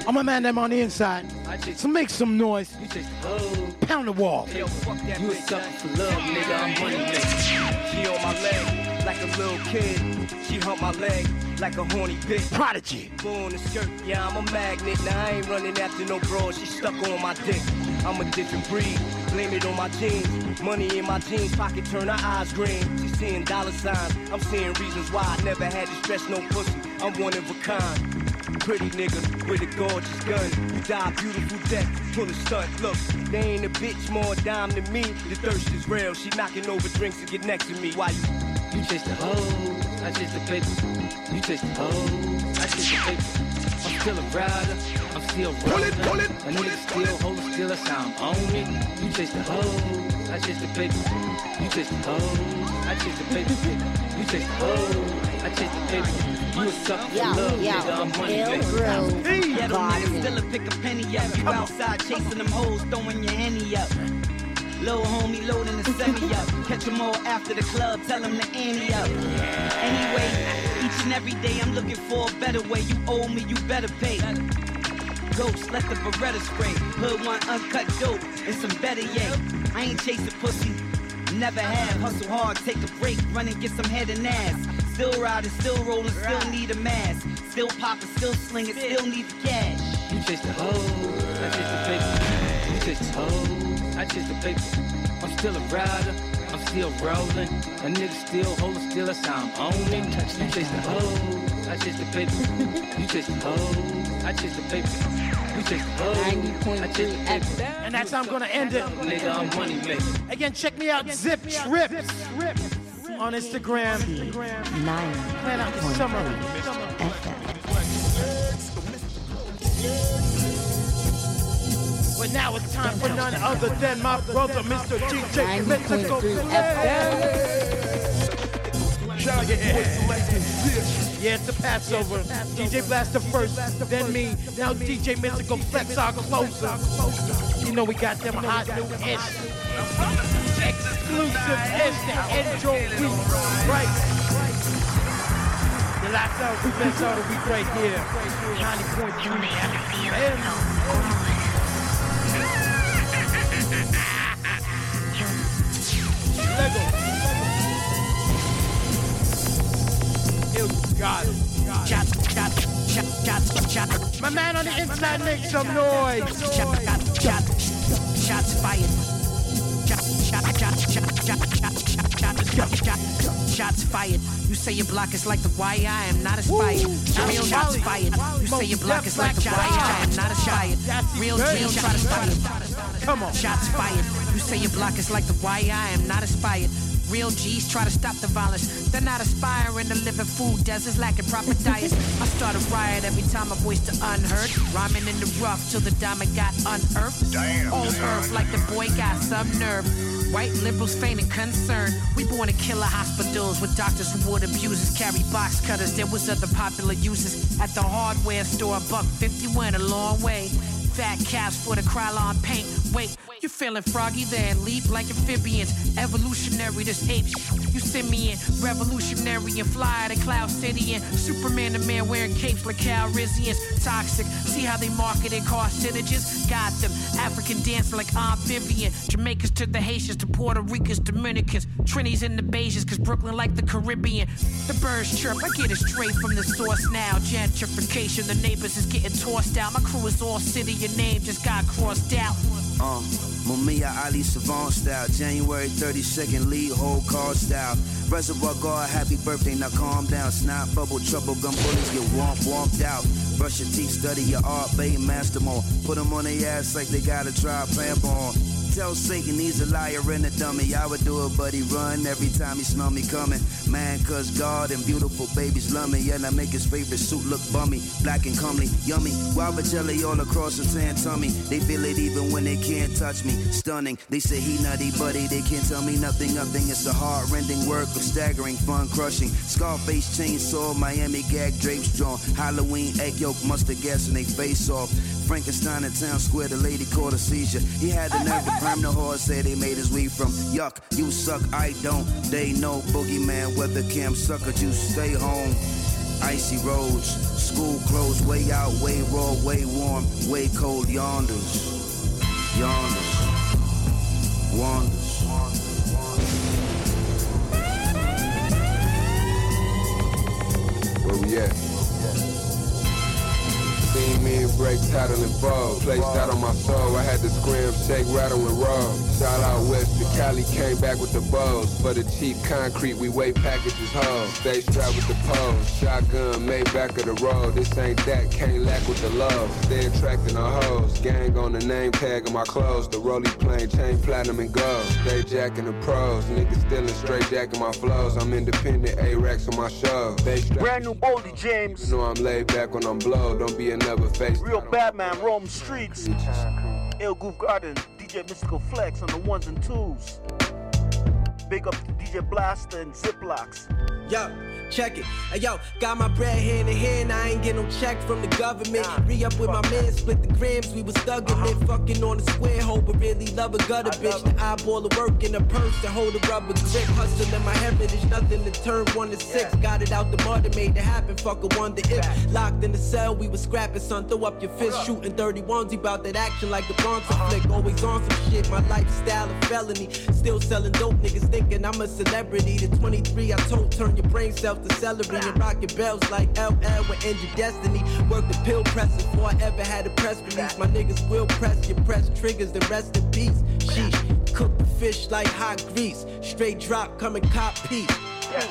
I'm a man them on the inside. So make some noise. Pound the wall. Yo, fuck that you a sucker for love, nigga. I'm money nigga. She on my leg like a little kid. She hump my leg like a horny bitch. Prodigy. Born a skirt, yeah, I'm a magnet. Now I ain't running after no broad. She stuck on my dick. I'm a different breed. Blame it on my jeans. Money in my jeans pocket turn her eyes green. She seeing dollar signs. I'm seeing reasons why I never had to stress no pussy. I'm one of a kind. Pretty nigga with a gorgeous gun. You die beautiful death, pull a stunt. Look, they ain't a bitch more dime than me. The thirst is real. She knocking over drinks to get next to me. Why you? You chase the hoes, I chase the paper. You chase the hoes, I chase the paper. I'm still a rider, I'm still rolling. Pull it, pull it, a nigga still holding still, that's how I'm on it. You chase the hoes, I chase the paper. You chase the hoes, I chase the paper. You chase the hoes, I chase the paper. You a sucker for love, nigga, I'm money, baby. Ghetto niggas still a pick a penny up. You outside chasing them hoes, throwing your henny up. Little homie loading the semi up. Catch them all after the club, tell them to ante up. Anyway, each and every day I'm looking for a better way. You owe me, you better pay. Ghost, let the Beretta spray. Hood want uncut dope and some better yay. I ain't chasing pussy, never have. Hustle hard, take a break, run and get some head and ass. Still riding, still rolling, still need a mask. Still popping, still slinging, still need the cash. You chase the hoes, I chase the paper. You chase the hoes, I chase the paper. I'm still a rider, I'm still rolling. A nigga still holding still, that's how I'm on it. You chase the hoes, I chase the paper. You chase the hoes, I chase the paper. You chase the hoes, I chase the paper. And that's how I'm gonna end it. Nigga, I'm money maker. Again, check me out, Zip Trips. On Instagram. Nine. Plan out the summer. F M. But now it's time for none other than my brother, Mister D J Mystical Flex. Yeah. Yeah, it's a Passover. D J Blaster first, then me. Now D J Mystical Flex, our closer. You know we got them hot new ish. Exclusive ish to intro week. Right. The last hour, we best out of week right here. ninety point three F M. Lego. You got it. Shots, shots, shots, shots, shots. My man on the inside, make some noise. Shots, shots, shots fired. Shots, shots, shots, shots, shots, shots, shots, shots, shots fired. You say your block is like the wire, I am not inspired. Real shots fired. You say your block is like the wire, I am not inspired. Real real try to stop it. Come on. Shots fired. You say your block is like the wire, I am not inspired. Real G's try to stop the violence. They're not aspiring to live in food deserts, lacking proper diets. I start a riot every time I voice the unheard. Rhyming in the rough till the diamond got unearthed. Damn. On earth like the boy got some nerve. White liberals feigning concern. We born in killer hospitals with doctors who would abusers. Carry box cutters, there was other popular uses. At the hardware store, a buck fifty went a long way. Fat caps for the Krylon paint. Wait, you feeling froggy then? Leap like amphibians. Evolutionary, this ape you simian. Revolutionary and fly to Cloud City. And Superman the man wearing capes like Calrissians. Toxic, see how they marketed carcinogens? Got them, African dancing like amphibian. Jamaicans to the Haitians, to Puerto Ricans, Dominicans. Trinis and the Bajans, cause Brooklyn like the Caribbean. The birds chirp, I get it straight from the source now. Gentrification, the neighbors is getting tossed out. My crew is all city, your name just got crossed out. Uh, Mumia Ali Savant style, January thirty-second, lead whole card style. Reservoir guard, happy birthday, now calm down. Snot, bubble, trouble, gun bullets, get womp, walked out. Brush your teeth, study your art, babe, master more. Put them on their ass like they gotta try plamp on. Tell Satan he's a liar and a dummy. I would do it, but he run every time he smell me coming. Man, cause God and beautiful babies love me. And I make his favorite suit look bummy. Black and comely, yummy. Guava jelly all across the tan tummy. They feel it even when they can't touch me. Stunning. They say he nutty, buddy. They can't tell me nothing, nothing. It's a heart-rending work of staggering, fun crushing. Scarface chainsaw, Miami gag drapes drawn. Halloween egg yolk, mustard gas and they face off. Frankenstein in town square, the lady caught a seizure. He had the nerve to prime the horse, said they made his weed from yuck. You suck, I don't. They know boogeyman, weather cam sucker, you stay home. Icy roads, school closed, way out, way raw, way warm, way cold, yonders, yonders, wanders. Where we at? Seen me and break title and ball. Placed that on my soul. I had to scream, shake, rattle, and roll. Shout out west to Cali, came back with the bows. For the cheap concrete, we weigh packages whole. Stay strapped with the poles. Shotgun made back of the road. This ain't that, can't lack with the love. Stay attracting the hoes. Gang on the name tag of my clothes. The rollie plain, chain platinum and gold. Stay jacking the pros. Niggas stealing straight jacking my flows. I'm independent, A-Racks on my show. Brand new Boldy James. You know I'm laid back when I'm blow. Don't be a never face. Real bad man, roam streets. Ill Groove Garden, D J Mystical Flex on the ones and twos. Big up to D J Blaster and Ziplocs. Yo, check it. Hey, yo, got my bread hand in hand. I ain't get no check from the government. Re-up with my man, split the grams. We was thugging it, fucking on the square hole, but really love a gutter bitch. The eyeball of work in a purse to hold a rubber grip. Hustling my heritage, nothing to turn one to six. Got it out the mud and made it happen. Fuck a wonder if locked in the cell, we was scrapping. Son, throw up your fist, shooting thirty-ones. He bout that action like the Bronson flick. Always on some shit. My lifestyle a felony. Still selling dope, niggas thinking I'm a celebrity. The twenty-three I told, turn your brain cells to celery and rocking bells like L L with End Your Destiny. Work the pill pressing before I ever had a press release. My niggas will press your press triggers, then rest in peace. Sheesh, cook the fish like hot grease. Straight drop, come and cop peace. Yeah.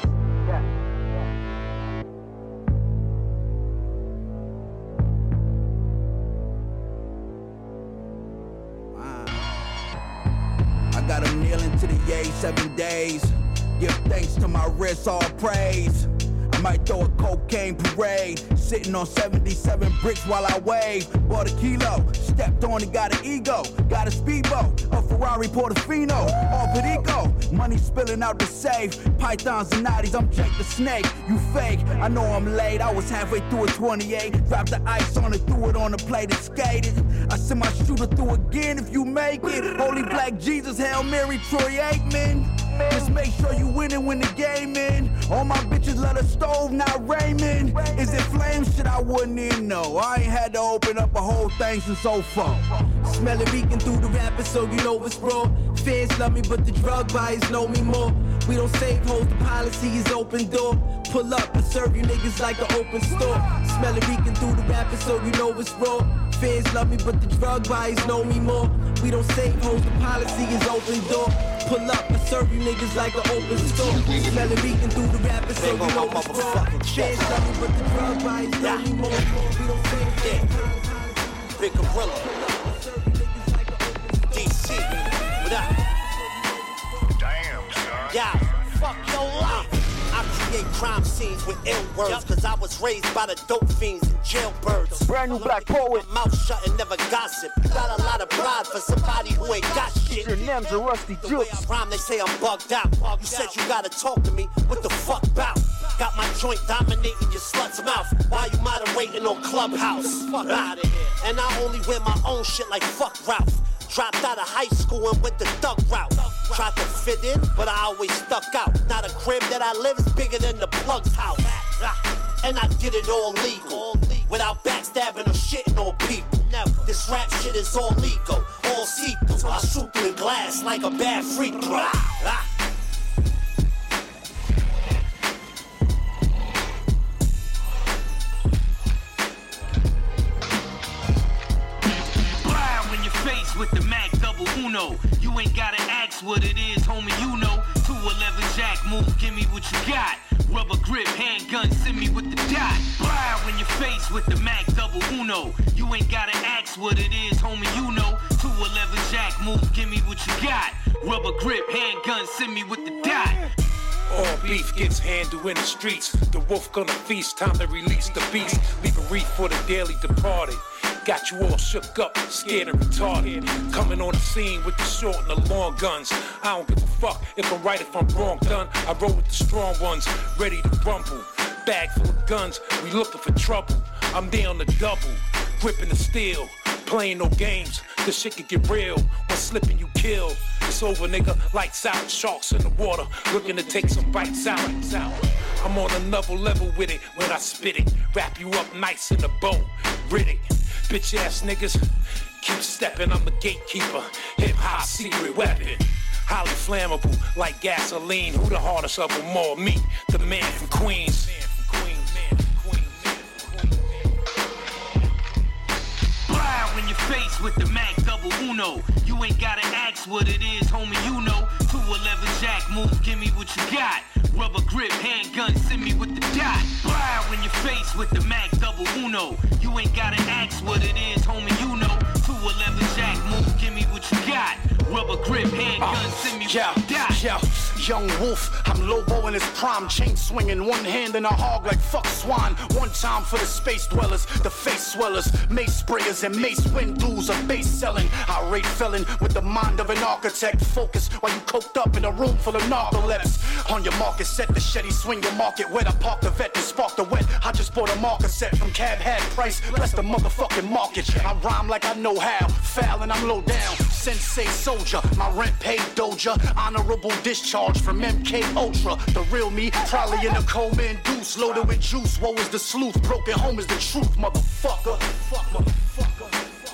I got him kneeling to the yay seven days. Give thanks to my wrist, all praise. I might throw a cocaine parade. Sitting on seventy-seven bricks while I wave. Bought a kilo, stepped on it, got an ego. Got a speedboat, a Ferrari Portofino. All Perico, money spilling out the safe. Pythons and natties, I'm Jake the Snake. You fake, I know I'm late. I was halfway through a twenty-eight. Dropped the ice on it, threw it on the plate and skated. I send my shooter through again if you make it. Holy Black Jesus, Hail Mary, Troy Aikman. Just make sure you win it when the game in. All my bitches let a stove, not Raymond. Is it flames? Shit, I wouldn't even know. I ain't had to open up a whole thing since oh four. Smell it reeking through the rappers, so you know it's raw. Fans love me, but the drug buyers know me more. We don't save hoes, the policy is open door. Pull up, I serve you niggas like an open store. Smell it reeking through the rappers, so you know it's raw. Fans love me, but the drug buyers know me more. We don't save hoes, the policy is open door. Pull up, I serve you niggas like an open store. Smell it reeking through the rappers, so you know it's raw. Fans love me, but the drug buyers know me more. We don't save hoes. Big Gorilla. D C, what up? Damn, son. Yeah, fuck your life. I create crime scenes with ill words, cause I was raised by the dope fiends and jailbirds. Brand new black poet. Mouth shut and never gossip. Got a lot of pride for somebody who ain't got shit. Your name's a rusty juice. The way I rhyme, they say I'm bugged out. You said you gotta talk to me. What the fuck about? Got my joint dominating your slut's mouth while you moderating on Clubhouse. Fuck out of here. And I only wear my own shit like fuck Ralph. Dropped out of high school and went the thug route. Tried to fit in, but I always stuck out. Now the crib that I live is bigger than the plug's house. And I did it all legal, without backstabbing or shitting on people. This rap shit is all legal, all see-through. I shoot through the glass like a bad free throw. With the Mac double Uno, you ain't gotta ask what it is, homie, you know. two eleven Jack move, give me what you got. Rubber grip, handgun, send me with the dot. Blow in your face with the Mac double Uno. You ain't gotta ask what it is, homie, you know. two eleven Jack move, give me what you got. Rubber grip, handgun, send me with the dot. All beef gets handled in the streets. The wolf gonna feast, time to release the beast. Leave a wreath for the daily departed. Got you all shook up, scared and retarded. Coming on the scene with the short and the long guns. I don't give a fuck if I'm right, if I'm wrong, done. I roll with the strong ones, ready to rumble. Bag full of guns, we looking for trouble. I'm there on the double, gripping the steel. Playing no games, this shit can get real. One slipping you kill. It's over, nigga. Lights out, sharks in the water, looking to take some bites out. I'm on another level with it when I spit it. Wrap you up nice in a bow, Riddick. Bitch ass niggas, keep stepping, I'm the gatekeeper. Hip hop secret weapon. Highly flammable like gasoline. Who the hardest of them all? Me, the man from Queens. Blow in your face with the Mac double Uno. You ain't gotta ask what it is, homie, you know. two eleven Jack move, give me what you got. Rubber grip, handgun, send me with the dot. Blow in your face with the Mac double Uno. You ain't gotta ask what it is, homie, you know. two eleven Jack move, give me what you got. Rubber grip, handgun, uh, send me yeah, with the dot. Yeah, young wolf, I'm Lobo in his prime, chain swinging, one hand in a hog like fuck swine. One time for the space dwellers, the face swellers, mace sprayers and mace wind dudes are base selling. Irate felon with the mind of an architect. Focus while you coked up in a room full of narcolepsy. On your market set, the Shetty swing your market wet. I parked the vet and sparked the wet. I just bought a marker set from Cab Hat Price. Bless the motherfucking market. I rhyme like I know how. Foul and I'm low down. Sensei soldier, my rent paid Doja. Honorable discharge from M K Ultra. The real me, probably in a Coleman deuce. Loaded with juice, woe is the sleuth. Broken home is the truth, motherfucker. Fuck, motherfucker.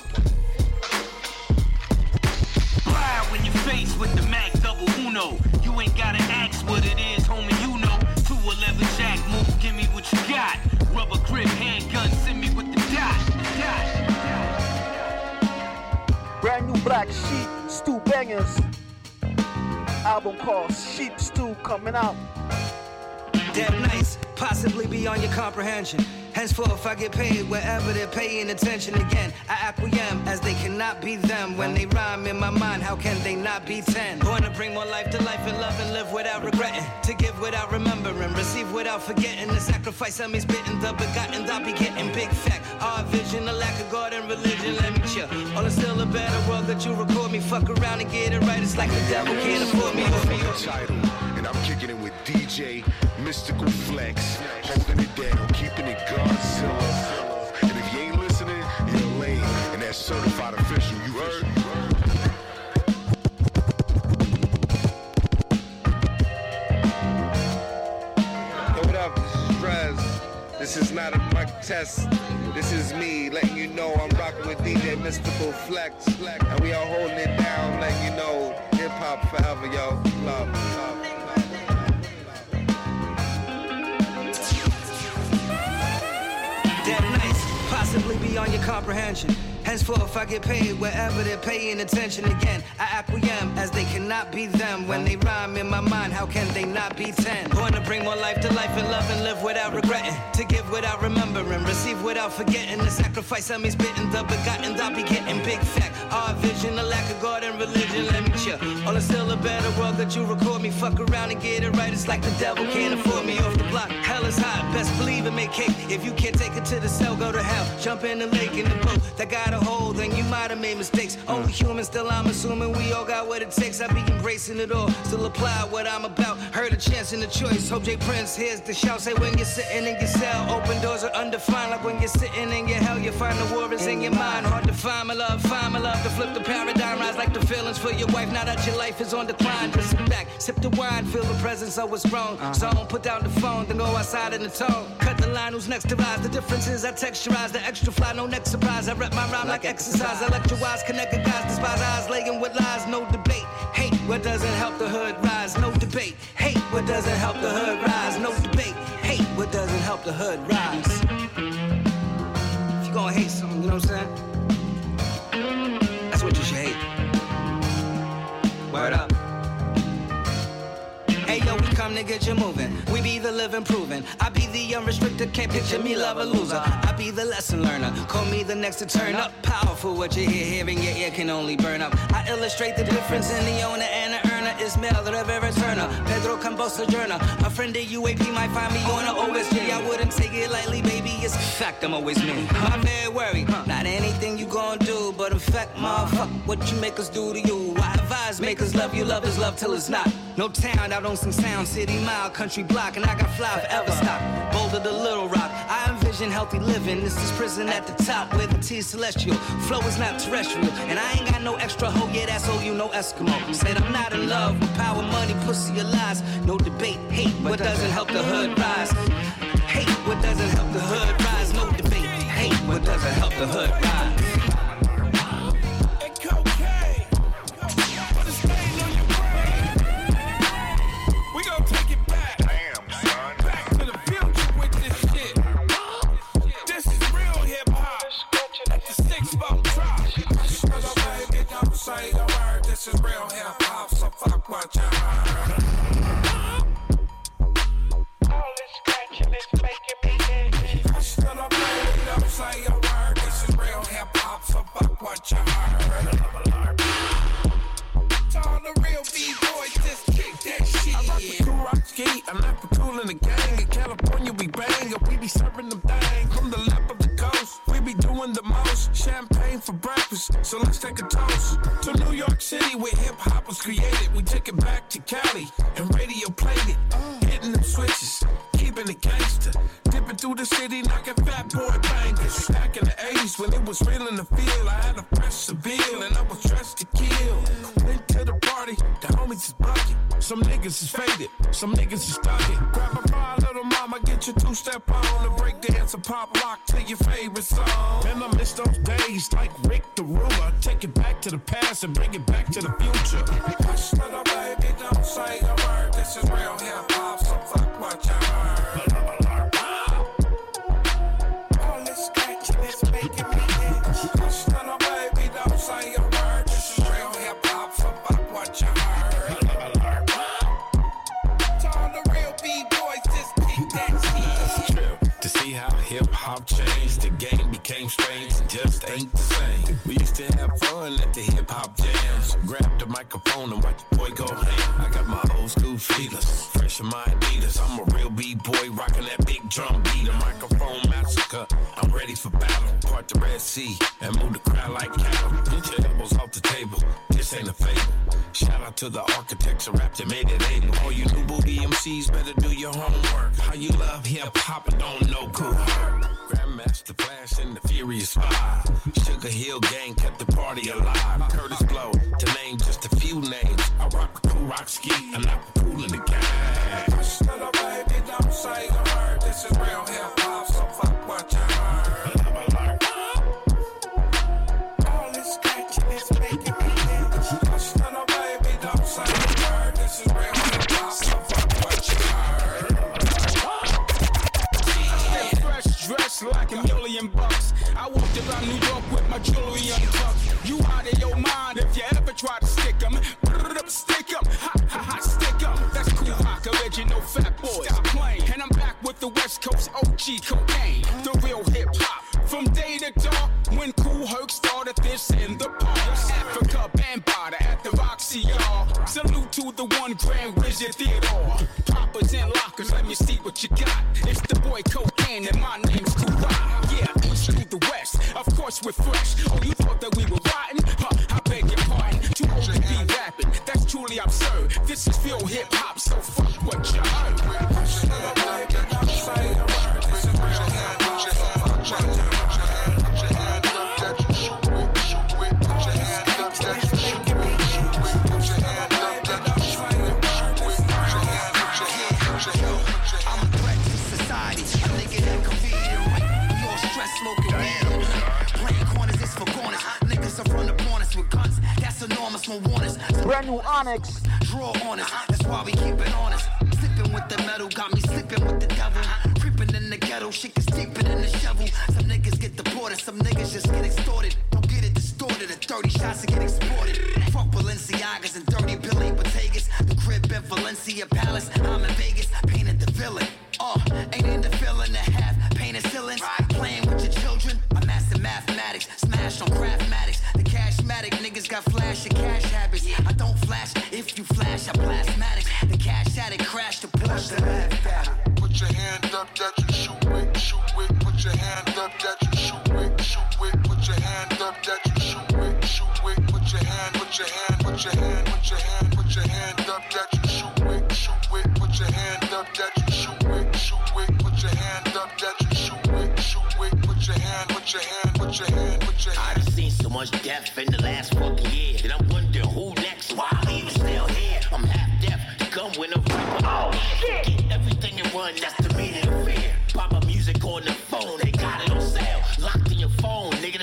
Blow in your face with the Mac double Uno. You ain't gotta ask what it is, homie, you know. two eleven Jack move, give me what you got. Rubber grip, handgun, send me with the dot. Dot. Brand new Black Sheep, Stu Bangers. Album called Sheep Stew coming out. Damn nice, possibly beyond your comprehension. Henceforth I get paid wherever they're paying attention. Again, I acquiesce as they cannot be them. When they rhyme in my mind, how can they not be ten? Born to bring more life to life and love and live without regretting. To give without remembering, receive without forgetting. The sacrifice of me spitting, the begotten, I be getting big fact. Our vision, a lack of God and religion, let me chill. All is still a better world that you record me. Fuck around and get it right, it's like the devil can't afford me. Title, and I'm kicking it with D J Mystical Flex, holding it down, keeping it Godzilla. And if you ain't listening, you're lame, and that's certified official, you heard? Yo, what up, this is Drez. This is not a mic test. This is me letting you know I'm rocking with D J Mystical Flex. And we are holding it down, letting you know hip-hop forever, yo. Love, love. Damn nice, possibly beyond your comprehension. Henceforth I get paid wherever they're paying attention. Again, I acquiesce as they cannot be them. When they rhyme in my mind, how can they not be ten? Born to bring more life to life and love and live without regretting. To give without remembering, receive without forgetting. The sacrifice of me spitting, the begotten, I be getting big fact. Our vision, a lack of God and religion, let me chill. All is still a better world that you record me. Fuck around and get it right, it's like the devil can't afford me off the block. Hell is hot, best believe it, make cake. If you can't take it to the cell, go to hell. Jump in the lake in the boat that got a hold, then you might have made mistakes. Only human, still I'm assuming we all got what it takes. I be embracing it all, still apply what I'm about. Heard a chance in the choice. Hope J Prince here's the shout. Say when you're sitting in your cell, open doors are undefined. Like when you're sitting in your hell, you find the war is in your mind. Hard to find my love, find my love to flip the paradigm. Rise like the feelings for your wife. Now that your life is on decline, just sit back, sip the wine, feel the presence of what's wrong. So I don't put down the phone, then go outside in the tone. Cut the line, who's next to rise? The difference is I texturize the extra fly, no next surprise. I rep my rhyme like exercise. Electro-wise, connected guys, despise eyes, laying with lies, no debate. Hate what doesn't help the hood rise, no debate. Hate what doesn't help the hood rise, no debate. Hate what doesn't help the hood rise. If you gonna hate something, you know what I'm saying? That's what you should hate. Word up. Hey yo, we come to get you moving. We be the living proven. I be the unrestricted, can't picture me love a loser. I be the lesson learner, call me the next to turn up. Powerful, what you hear, hearing your ear can only burn up. I illustrate the difference in the owner and the earner. Ismail, the Rivera Turner, Pedro Cambo Sojourner. A friend of U A P might find me on a O S J. I wouldn't take it lightly, baby, it's a fact, I'm always me. I'm very worried, not anything you gon' do, but in fact, motherfucker, what you make us do to you. I advise, make us love you, love is love till it's not. No town, out on some sound, city mile, country block, and I got fly forever stock. Boulder to Little Rock, I envision healthy living. This is prison at the top, where the T is celestial. Flow is not terrestrial, and I ain't got no extra hoe, yeah, that's all you know, Eskimo. Said I'm not in love with power, money, pussy, or lies. No debate, hate, what doesn't help the hood rise. the hood ride. Say the word, this is real hip hop, so fuck what you heard. All this scratching is making me itchy. I still don't play, don't say a word, this is real hip hop, so fuck what you heard. To all the real B-boys, just kick that shit. I rock with Cool Rock Ski, I'm not for cool in the gang. In California we bang, and we be serving them thang. From the lap of the coast, we be doing the most. Champagne for breakfast, so let's take a toast to New York City where hip hop was created. We took it back to Cali and radio played it, hitting them switches, keeping it gangster, dipping through the city, knocking fat boy bangers. Back in the eighties when it was real in the field, I had a fresh Seville and I was dressed to kill. Went to the party, the homies is bucket. Some niggas is faded, some niggas is thugging. Grab a fire, little mama, get your two-step on, and break dance and pop lock to your favorite song. And I miss those days like Rick the Ruler. Take it back to the past and bring it back to the future. Hush, little baby, don't say a word. This is real hip hop, so fuck what you heard. All this scratching is making me itch. Hush, little baby, don't say a word. This is real hip hop, so fuck what you heard. To all the real B-boys, just kick that shit. To see how hip hop changed, the game became strange, it just ain't the same. We used to have fun at the hip hop jams. Grab the microphone and watch the boy go ham. I got my old school feelers, fresh in my Adidas. I'm a real B-boy rocking that big drum beat. A microphone massacre, I'm ready for battle. Part the Red Sea and move the crowd like cattle. Get your elbows off the table, this ain't a fable. Shout out to the architects of rap that made it able. All you new booty M Cs better do your homework. How you love hip hop and don't know cool. Grandmaster Flash and the Furious Five. Sugar Hill Gang kept the party alive. Curtis Blow, to name just a few names. I rock Cool Rock Ski, I'm not cool in the game. Hush, little baby, don't say a word. This is real hip hop, so fuck what you heard. All this scratching is making me itch. Hush, little baby, don't say a word. This is real hip hop, so fuck what you heard. Fresh dressed like a million bucks. I walked around New York with my jewelry untucked. You out of your mind if you ever try to stick 'em. Stick 'em, ha ha ha, stick 'em. That's Cool Rock, original fat boy. Stop playing, and I'm back with the West Coast O G cocaine, the real hip hop. From day to dark, when Kool Herc started this in the parks. Africa, Bambaataa at the Roxy, y'all. Salute to the one Grand Wizard Theodore. Poppers and lockers, let me see what you got. It's the boy Cocaine and my name's Kool Rock. Yeah, east to the west, of course we're fresh. Oh, you thought that we were rotten? Huh, I beg your pardon. Too old to be rapping, that's truly absurd. This is real hip hop, so fuck what you heard. Hush, little baby, don't say a word. This is real hip hop, so fuck what you heard. Brand new Onyx. Draw on us, that's why we keep it honest. Slipping with the metal, got me slipping with the devil. Creeping in the ghetto, shit gets deeper than the shovel. Some niggas get deported, some niggas just get extorted. Don't get it distorted, the thirty shots to get exported. Fuck Balenciagas and dirty Billy Bottegas. The crib in Valencia Palace, I'm in Vegas, painted the villain. Uh, ain't in the feeling to have painted ceilings. Playing with your children, I master mathematics. Smash on Craftmatics. The cashmatic niggas got flash and cash habits. I don't flash, if you flash, I plasmatic. The cash addict crash the Porsche. Put your hand up that you shoot with, shoot with. Put your hand up that you shoot with, shoot with. Put your hand up that you shoot with, shoot with. Put your hand, put your hand, put your hand, put your hand, put your hand up that you shoot with, shoot with. Put your hand up that you shoot with, shoot with. Put your hand up that you shoot with, shoot with. Put your hand, put your hand, put your hand, put your hand. I've seen so much death in the last fucking year that I'm wondering who next. Why I'm even still here? I'm half deaf to come with a rapper. Oh shit! Get everything and run. That's the meaning of fear. Pop my music on the phone. They got it on sale. Locked in your phone, nigga.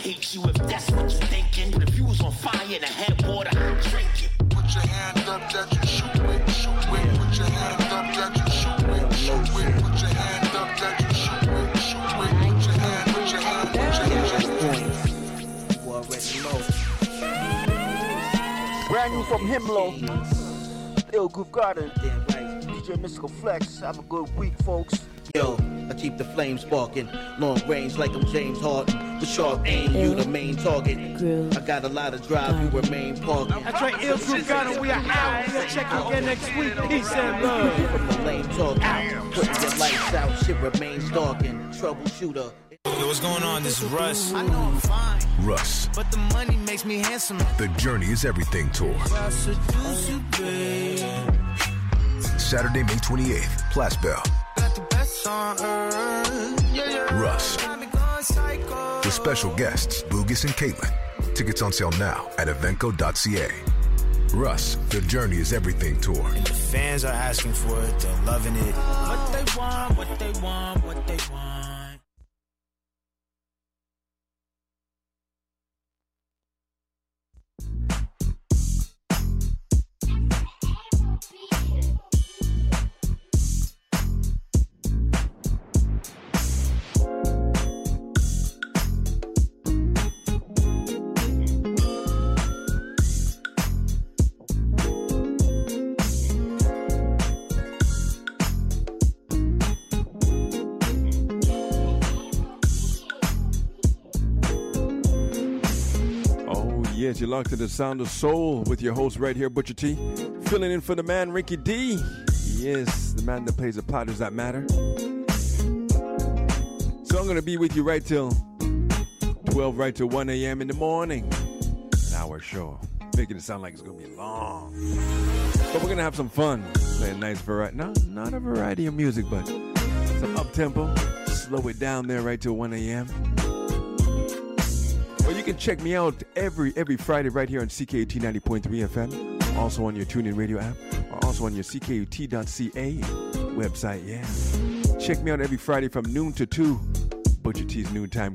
hate you if that's what you're thinking. But if you was on fire and I had water, I'd drink it. Put your hand up that you shoot with, shoot with. Put your hand up that you shoot with, shoot with. Put your hand up that you shoot with, shoot with. Put your hand, put your hand, put your hand. You already know. Brand new from Himlo, Ill Groove Garden. Damn right. D J Mystical Flex. Have a good week, folks. Yo, I keep the flames sparking. Long range like I'm James Harden. With sharp aim, you the main target. I got a lot of drive, you remain parking. That's right, Ill Groove Garden, we are out. We'll check you again next week. Peace and love. From the lame talking, putting your lights out, shit remains darkened. Troubleshooter. Yo, what's going on? This is Russ. I know I'm fine, Russ. but the money makes me handsome. The Journey is Everything tour. Saturday, May twenty-eighth, Place Bell. Russ. With special guests, Boogus and Caitlin. Tickets on sale now at eventco dot c a. Russ, The Journey is Everything tour. And the fans are asking for it, they're loving it. What they want, what they want, what they want. Yes, you're locked to the sound of soul with your host right here, Butcher T. Filling in for the man, Ricky D. Yes, the man that plays the Platters That Matter. So I'm going to be with you right till twelve, right till one a.m. in the morning. An hour show. Making it sound like it's going to be long. But we're going to have some fun. Play a nice variety. No, not a variety of music, but some up-tempo. Slow it down there right till one a.m. Well, you can check me out every every Friday right here on C K U T ninety point three F M. Also on your TuneIn Radio app. Or also on your C K U T dot C A website, yeah. Check me out every Friday from noon to two. Butcher T's Noontime